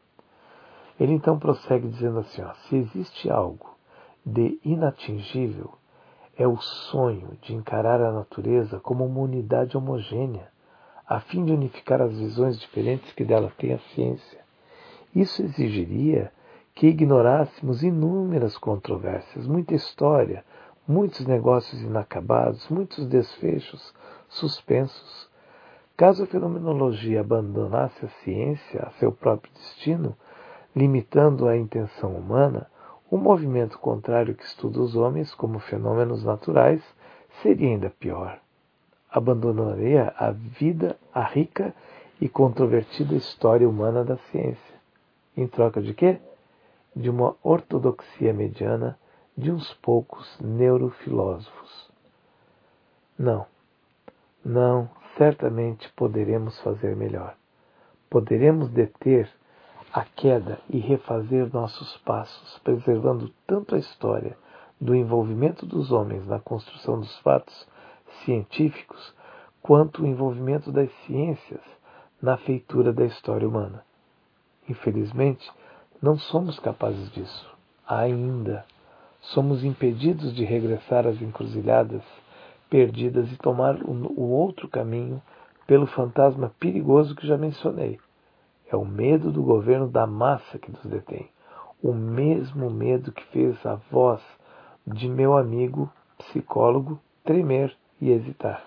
Ele então prossegue dizendo assim, ó, se existe algo de inatingível, é o sonho de encarar a natureza como uma unidade homogênea, a fim de unificar as visões diferentes que dela tem a ciência. Isso exigiria que ignorássemos inúmeras controvérsias, muita história, muitos negócios inacabados, muitos desfechos suspensos. Caso a fenomenologia abandonasse a ciência a seu próprio destino, limitando a intenção humana, o movimento contrário que estuda os homens como fenômenos naturais seria ainda pior. Abandonaria a vida, a rica e controvertida história humana da ciência. Em troca de quê? De uma ortodoxia mediana de uns poucos neurofilósofos. Não, não, certamente poderemos fazer melhor. Poderemos deter a queda e refazer nossos passos, preservando tanto a história do envolvimento dos homens na construção dos fatos científicos, quanto o envolvimento das ciências na feitura da história humana. Infelizmente, não somos capazes disso. Ainda somos impedidos de regressar às encruzilhadas perdidas e tomar o outro caminho pelo fantasma perigoso que já mencionei. É o medo do governo da massa que nos detém. O mesmo medo que fez a voz de meu amigo psicólogo tremer e hesitar.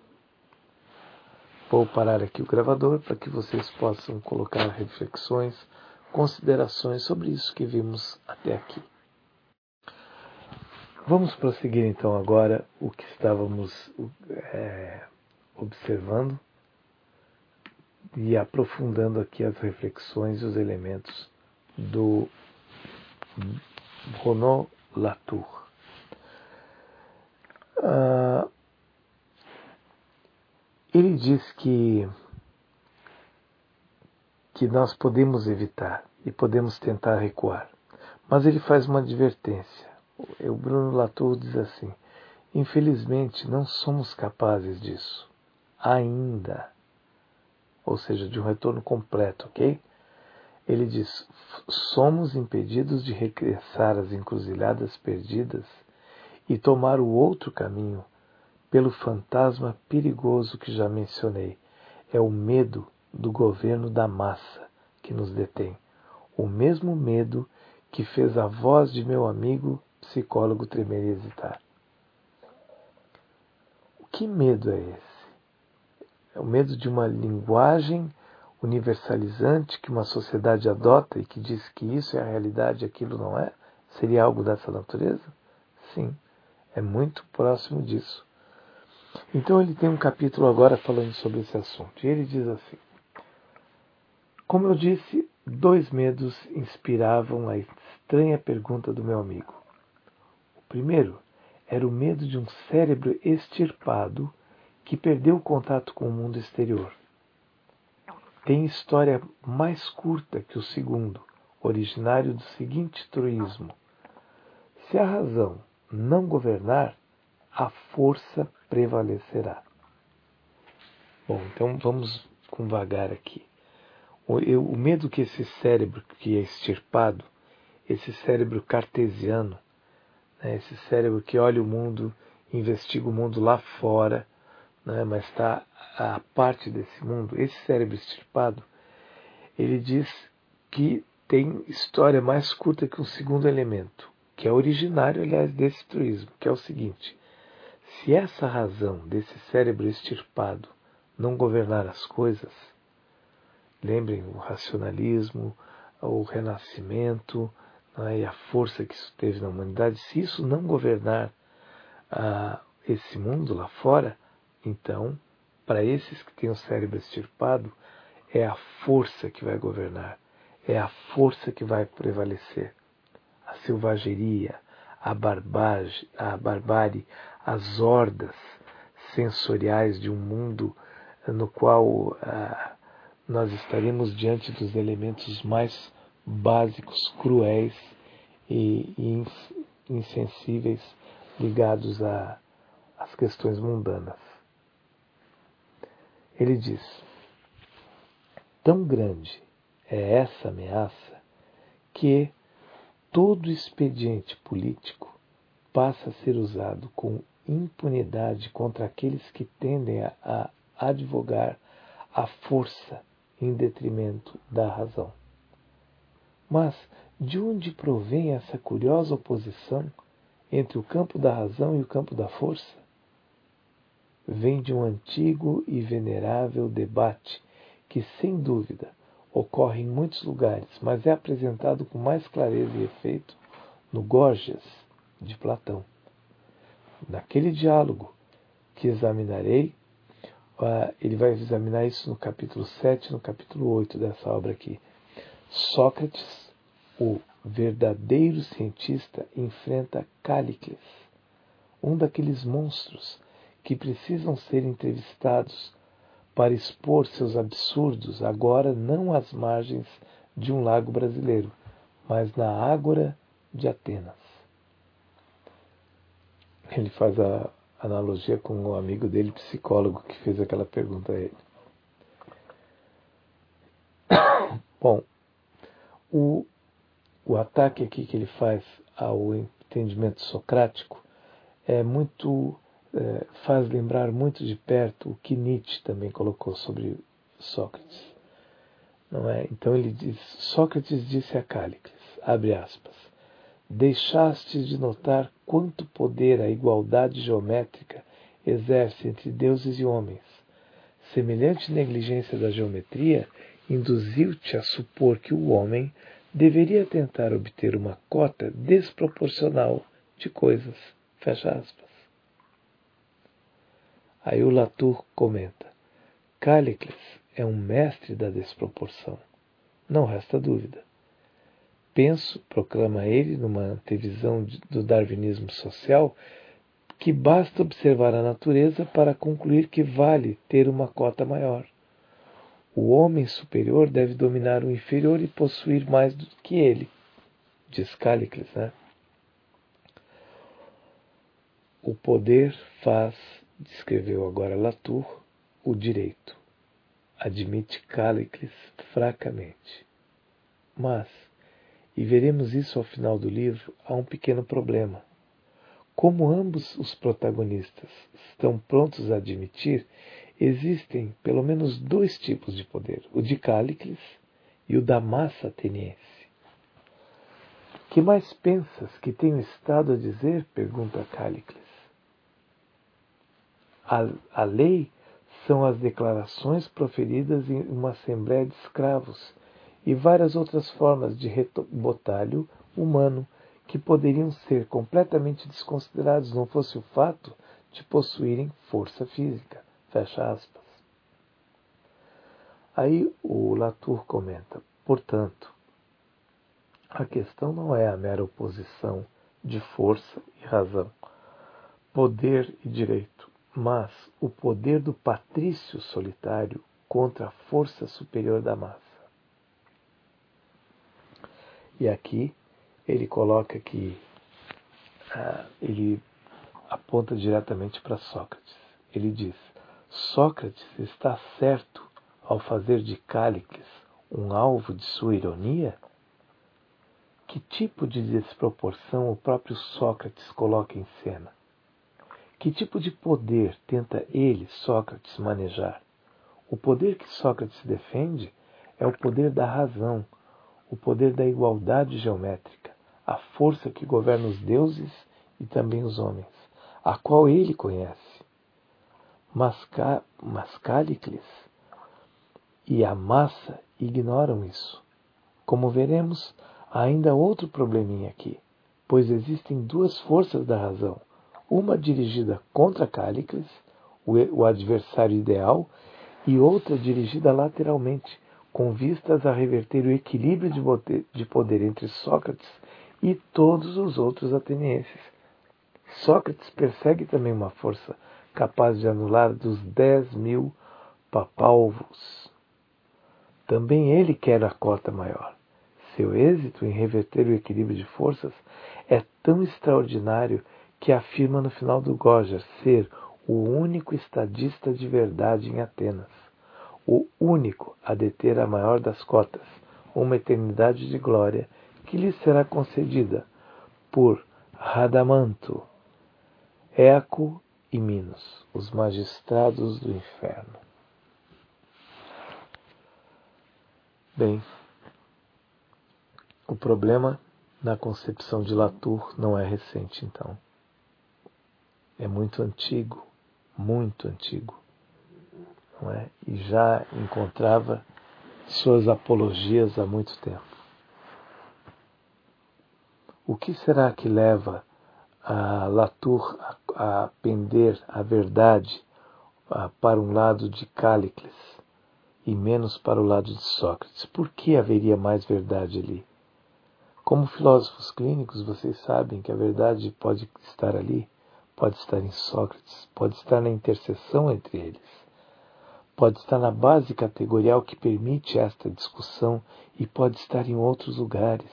Vou parar aqui o gravador para que vocês possam colocar reflexões, considerações sobre isso que vimos até aqui. Vamos prosseguir então agora o que estávamos é, observando e aprofundando aqui as reflexões e os elementos do Renaud Latour. Ah, ele diz que, que nós podemos evitar e podemos tentar recuar, mas ele faz uma advertência. O Bruno Latour diz assim, infelizmente não somos capazes disso, ainda, ou seja, de um retorno completo, ok? Ele diz, somos impedidos de regressar às encruzilhadas perdidas e tomar o outro caminho pelo fantasma perigoso que já mencionei. É o medo do governo da massa que nos detém. O mesmo medo que fez a voz de meu amigo psicólogo tremer e hesitar. Que medo é esse? É o medo de uma linguagem universalizante que uma sociedade adota e que diz que isso é a realidade e aquilo não é? Seria algo dessa natureza? Sim, é muito próximo disso. Então ele tem um capítulo agora falando sobre esse assunto. E ele diz assim, como eu disse, dois medos inspiravam a estranha pergunta do meu amigo. O primeiro era o medo de um cérebro extirpado que perdeu o contato com o mundo exterior. Tem história mais curta que o segundo, originário do seguinte truísmo. Se a razão não governar, a força prevalecerá. Bom, então vamos com vagar aqui. O, eu, o medo que esse cérebro que é extirpado, esse cérebro cartesiano, né, esse cérebro que olha o mundo, investiga o mundo lá fora, né, mas está a parte desse mundo, esse cérebro extirpado, ele diz que tem história mais curta que um segundo elemento, que é originário, aliás, desse truísmo, que é o seguinte: se essa razão desse cérebro extirpado não governar as coisas, lembrem o racionalismo, o renascimento, né, e a força que isso teve na humanidade, se isso não governar ah, esse mundo lá fora, então, para esses que têm o cérebro extirpado, é a força que vai governar, é a força que vai prevalecer. A selvageria, a barbárie, a barbárie, as hordas sensoriais de um mundo no qual ah, nós estaremos diante dos elementos mais básicos, cruéis e, e insensíveis ligados às questões mundanas. Ele diz: tão grande é essa ameaça que todo expediente político passa a ser usado com impunidade contra aqueles que tendem a, a advogar a força em detrimento da razão. Mas de onde provém essa curiosa oposição entre o campo da razão e o campo da força? Vem de um antigo e venerável debate que, sem dúvida, ocorre em muitos lugares, mas é apresentado com mais clareza e efeito no Gorgias de Platão. Naquele diálogo que examinarei, uh, ele vai examinar isso no capítulo sete, no capítulo oito dessa obra aqui. Sócrates, o verdadeiro cientista, enfrenta Cállicles, um daqueles monstros que precisam ser entrevistados para expor seus absurdos, agora não às margens de um lago brasileiro, mas na ágora de Atenas. Ele faz a analogia com o um amigo dele, psicólogo, que fez aquela pergunta a ele. Bom, o, o ataque aqui que ele faz ao entendimento socrático é muito, é, faz lembrar muito de perto o que Nietzsche também colocou sobre Sócrates. Não é? Então ele diz: Sócrates disse a Cállicles, abre aspas, deixaste de notar quanto poder a igualdade geométrica exerce entre deuses e homens. Semelhante negligência da geometria induziu-te a supor que o homem deveria tentar obter uma cota desproporcional de coisas. Fecha aspas. Aí o Latour comenta: Cállicles é um mestre da desproporção. Não resta dúvida. Penso, proclama ele numa antevisão do darwinismo social, que basta observar a natureza para concluir que vale ter uma cota maior. O homem superior deve dominar o inferior e possuir mais do que ele, diz Cállicles, né? O poder faz, descreveu agora Latour, o direito. Admite Cállicles fracamente. Mas, e veremos isso ao final do livro, há um pequeno problema. Como ambos os protagonistas estão prontos a admitir, existem pelo menos dois tipos de poder, o de Cállicles e o da massa ateniense. Que mais pensas que tenho estado a dizer? Pergunta Cállicles. A, a lei são as declarações proferidas em uma assembleia de escravos e várias outras formas de rebotalho humano que poderiam ser completamente desconsiderados não fosse o fato de possuírem força física. Fecha aspas. Aí o Latour comenta: portanto, a questão não é a mera oposição de força e razão, poder e direito, mas o poder do patrício solitário contra a força superior da massa. E aqui ele coloca que ah, ele aponta diretamente para Sócrates. Ele diz: Sócrates está certo ao fazer de Cállicles um alvo de sua ironia? Que tipo de desproporção o próprio Sócrates coloca em cena? Que tipo de poder tenta ele, Sócrates, manejar? O poder que Sócrates defende é o poder da razão, o poder da igualdade geométrica, a força que governa os deuses e também os homens, a qual ele conhece. Mas, mas Cállicles e a massa ignoram isso. Como veremos, há ainda outro probleminha aqui, pois existem duas forças da razão, uma dirigida contra Cállicles, o adversário ideal, e outra dirigida lateralmente, com vistas a reverter o equilíbrio de poder entre Sócrates e todos os outros atenienses. Sócrates persegue também uma força capaz de anular dos dez mil papalvos. Também ele quer a cota maior. Seu êxito em reverter o equilíbrio de forças é tão extraordinário que afirma no final do Gorgias ser o único estadista de verdade em Atenas, o único a deter a maior das cotas, uma eternidade de glória que lhe será concedida por Radamanto, Éaco e Minos, os magistrados do inferno. Bem, o problema na concepção de Latour não é recente, então. É muito antigo, muito antigo, não é? E já encontrava suas apologias há muito tempo. O que será que leva a Latour a, a pender a verdade a, para um lado de Cállicles e menos para o lado de Sócrates? Por que haveria mais verdade ali? Como filósofos clínicos, vocês sabem que a verdade pode estar ali, pode estar em Sócrates, pode estar na interseção entre eles, pode estar na base categorial que permite esta discussão e pode estar em outros lugares.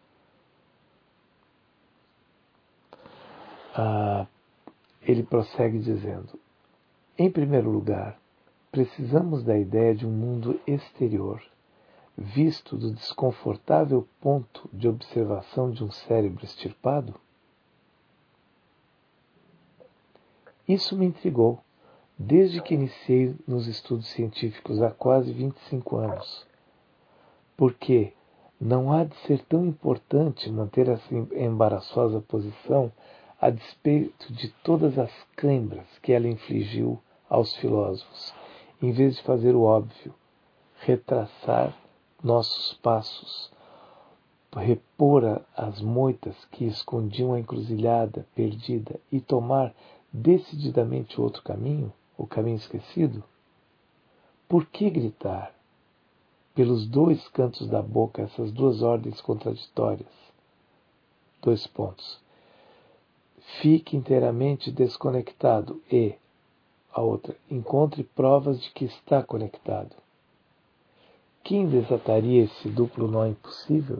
Ah, ele prossegue dizendo: em primeiro lugar, precisamos da ideia de um mundo exterior, visto do desconfortável ponto de observação de um cérebro extirpado? Isso me intrigou, desde que iniciei nos estudos científicos há quase vinte e cinco anos. Porque não há de ser tão importante manter essa embaraçosa posição a despeito de todas as cãibras que ela infligiu aos filósofos, em vez de fazer o óbvio, retraçar nossos passos, repor as moitas que escondiam a encruzilhada perdida e tomar decididamente outro caminho, o caminho esquecido? Por que gritar pelos dois cantos da boca essas duas ordens contraditórias? Dois pontos. Fique inteiramente desconectado e, a outra, encontre provas de que está conectado. Quem desataria esse duplo nó impossível?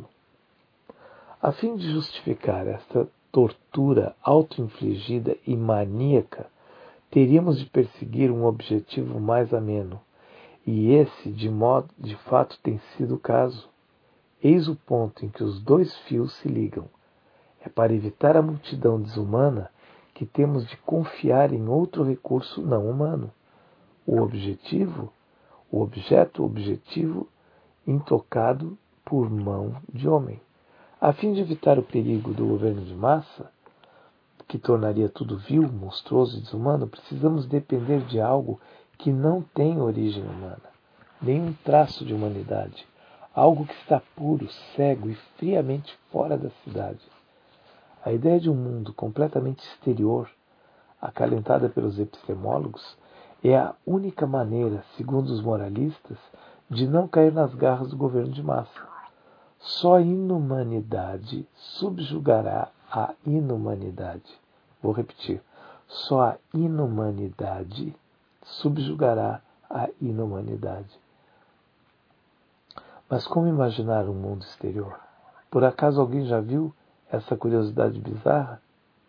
A fim de justificar esta tortura auto-infligida e maníaca, teríamos de perseguir um objetivo mais ameno, e esse, de modo, de fato, tem sido o caso. Eis o ponto em que os dois fios se ligam. É para evitar a multidão desumana que temos de confiar em outro recurso não humano. O objetivo, o objeto objetivo intocado por mão de homem. A fim de evitar o perigo do governo de massa, que tornaria tudo vil, monstruoso e desumano, precisamos depender de algo que não tem origem humana, nenhum traço de humanidade, algo que está puro, cego e friamente fora da cidade. A ideia de um mundo completamente exterior, acalentada pelos epistemólogos, é a única maneira, segundo os moralistas, de não cair nas garras do governo de massa. Só a inumanidade subjugará a inumanidade. Vou repetir. Só a inumanidade subjugará a inumanidade. Mas como imaginar um mundo exterior? Por acaso alguém já viu essa curiosidade bizarra?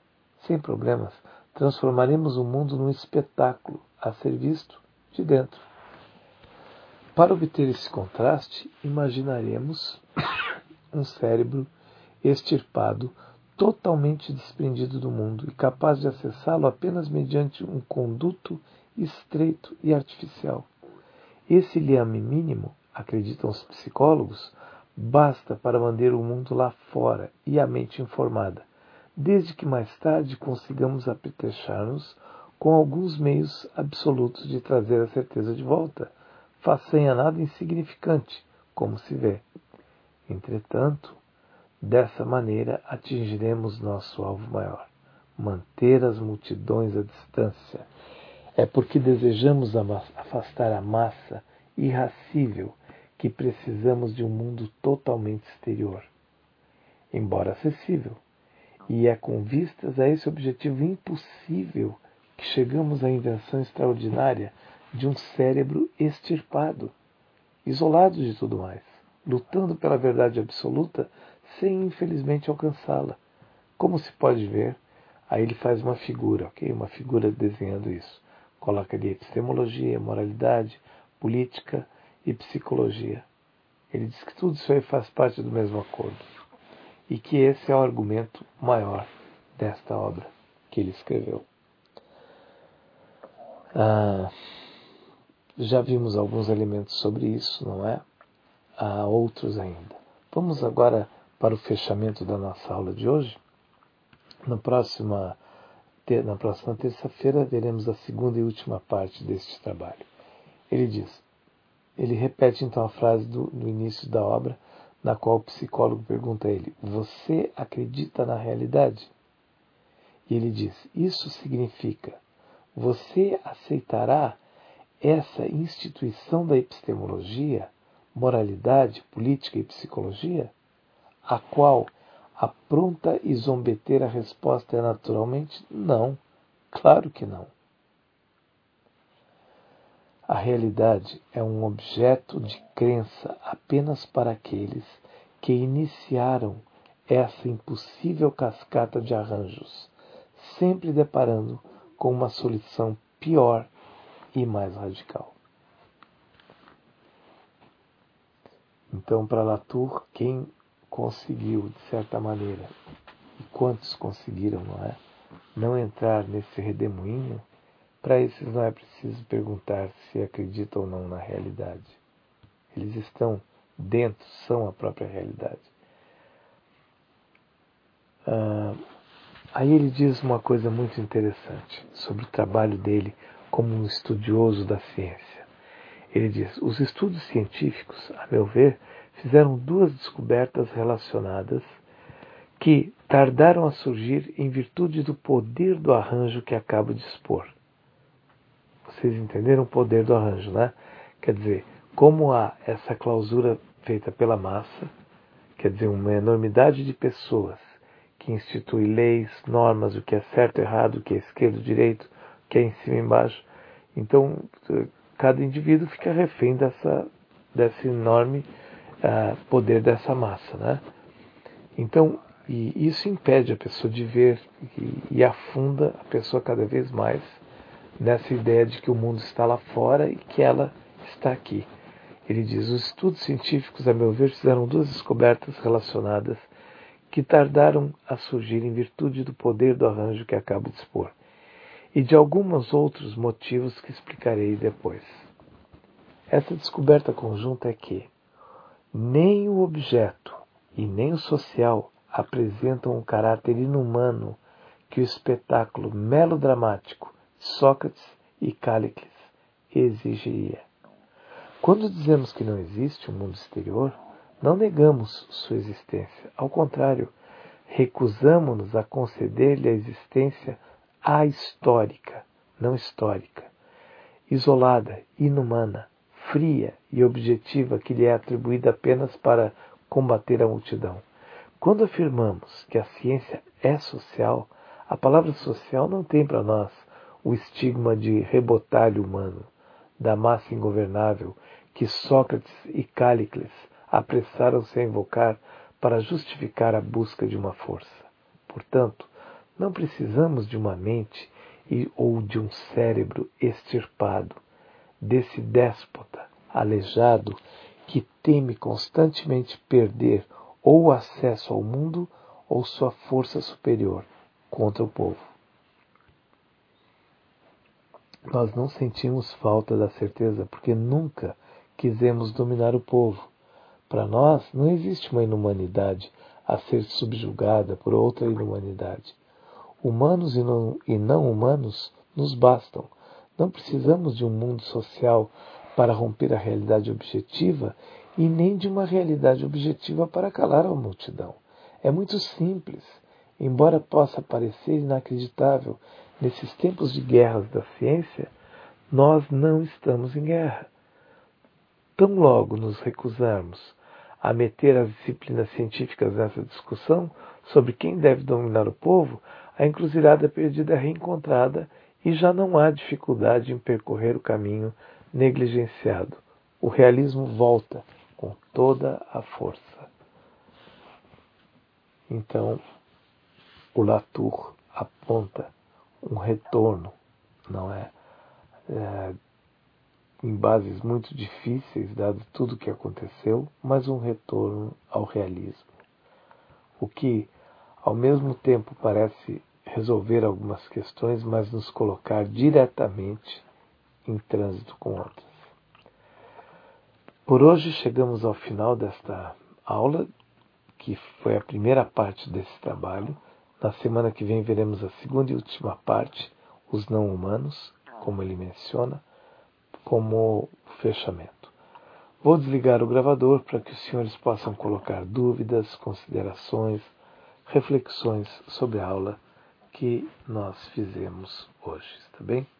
sem problemas, transformaremos o mundo num espetáculo a ser visto de dentro. Para obter esse contraste, imaginaremos um cérebro extirpado, totalmente desprendido do mundo e capaz de acessá-lo apenas mediante um conduto estreito e artificial. Esse liame mínimo, acreditam os psicólogos, basta para manter o mundo lá fora e a mente informada, desde que mais tarde consigamos apetrechar-nos com alguns meios absolutos de trazer a certeza de volta, façanha nada insignificante, como se vê. Entretanto, dessa maneira atingiremos nosso alvo maior, manter as multidões à distância. É porque desejamos afastar a massa irracível que precisamos de um mundo totalmente exterior, embora acessível. E é com vistas a esse objetivo impossível que chegamos à invenção extraordinária de um cérebro extirpado, isolado de tudo mais, lutando pela verdade absoluta sem infelizmente alcançá-la. Como se pode ver, aí ele faz uma figura, ok? Uma figura desenhando isso. Coloca ali epistemologia, moralidade, política e psicologia. Ele diz que tudo isso aí faz parte do mesmo acordo. E que esse é o argumento maior desta obra que ele escreveu. Ah, já vimos alguns elementos sobre isso, não é? Há outros ainda. Vamos agora para o fechamento da nossa aula de hoje. Na próxima, na próxima terça-feira veremos a segunda e última parte deste trabalho. Ele diz, ele repete então a frase do, do início da obra, na qual o psicólogo pergunta a ele, você acredita na realidade? E ele diz, isso significa, você aceitará essa instituição da epistemologia, moralidade, política e psicologia, a qual a pronta e zombeteira resposta é naturalmente não, claro que não. A realidade é um objeto de crença apenas para aqueles que iniciaram essa impossível cascata de arranjos, sempre deparando com uma solução pior e mais radical. Então, para Latour, quem conseguiu, de certa maneira, e quantos conseguiram, não é? Não entrar nesse redemoinho, para esses não é preciso perguntar se acreditam ou não na realidade. Eles estão dentro, são a própria realidade. Ah, aí ele diz uma coisa muito interessante sobre o trabalho dele como um estudioso da ciência. Ele diz, os estudos científicos, a meu ver, fizeram duas descobertas relacionadas que tardaram a surgir em virtude do poder do arranjo que acabo de expor. Vocês entenderam o poder do arranjo, né? Quer dizer, como há essa clausura feita pela massa, quer dizer, uma enormidade de pessoas que institui leis, normas, o que é certo, errado, o que é esquerdo, direito, o que é em cima e embaixo. Então, cada indivíduo fica refém dessa, desse enorme uh, poder dessa massa, né? Então, e isso impede a pessoa de ver e, e afunda a pessoa cada vez mais nessa ideia de que o mundo está lá fora e que ela está aqui. Ele diz, os estudos científicos, a meu ver, fizeram duas descobertas relacionadas que tardaram a surgir em virtude do poder do arranjo que acabo de expor, e de alguns outros motivos que explicarei depois. Essa descoberta conjunta é que nem o objeto e nem o social apresentam o caráter inumano que o espetáculo melodramático Sócrates e Cállicles exigiria. Quando dizemos que não existe um mundo exterior, não negamos sua existência. Ao contrário, recusamo-nos a conceder-lhe a existência ahistórica, não histórica, isolada, inumana, fria e objetiva que lhe é atribuída apenas para combater a multidão. Quando afirmamos que a ciência é social, a palavra social não tem para nós o estigma de rebotalho humano, da massa ingovernável que Sócrates e Cállicles apressaram-se a invocar para justificar a busca de uma força. Portanto, Não precisamos de uma mente e, ou de um cérebro extirpado, desse déspota aleijado que teme constantemente perder ou o acesso ao mundo ou sua força superior contra o povo. Nós não sentimos falta da certeza porque nunca quisemos dominar o povo. Para nós, não existe uma inumanidade a ser subjugada por outra inumanidade. Humanos e não, e não humanos nos bastam. Não precisamos de um mundo social para romper a realidade objetiva e nem de uma realidade objetiva para calar a multidão. É muito simples, embora possa parecer inacreditável. Nesses tempos de guerras da ciência, nós não estamos em guerra. Tão logo nos recusarmos a meter as disciplinas científicas nessa discussão sobre quem deve dominar o povo, a encruzilhada perdida é reencontrada e já não há dificuldade em percorrer o caminho negligenciado. O realismo volta com toda a força. Então, o Latour aponta um retorno, não é? é em bases muito difíceis, dado tudo o que aconteceu, mas um retorno ao realismo. O que, ao mesmo tempo, parece resolver algumas questões, mas nos colocar diretamente em trânsito com outras. Por hoje chegamos ao final desta aula, que foi a primeira parte desse trabalho. Na semana que vem veremos a segunda e última parte, os não humanos, como ele menciona, como fechamento. Vou desligar o gravador para que os senhores possam colocar dúvidas, considerações, reflexões sobre a aula que nós fizemos hoje, está bem?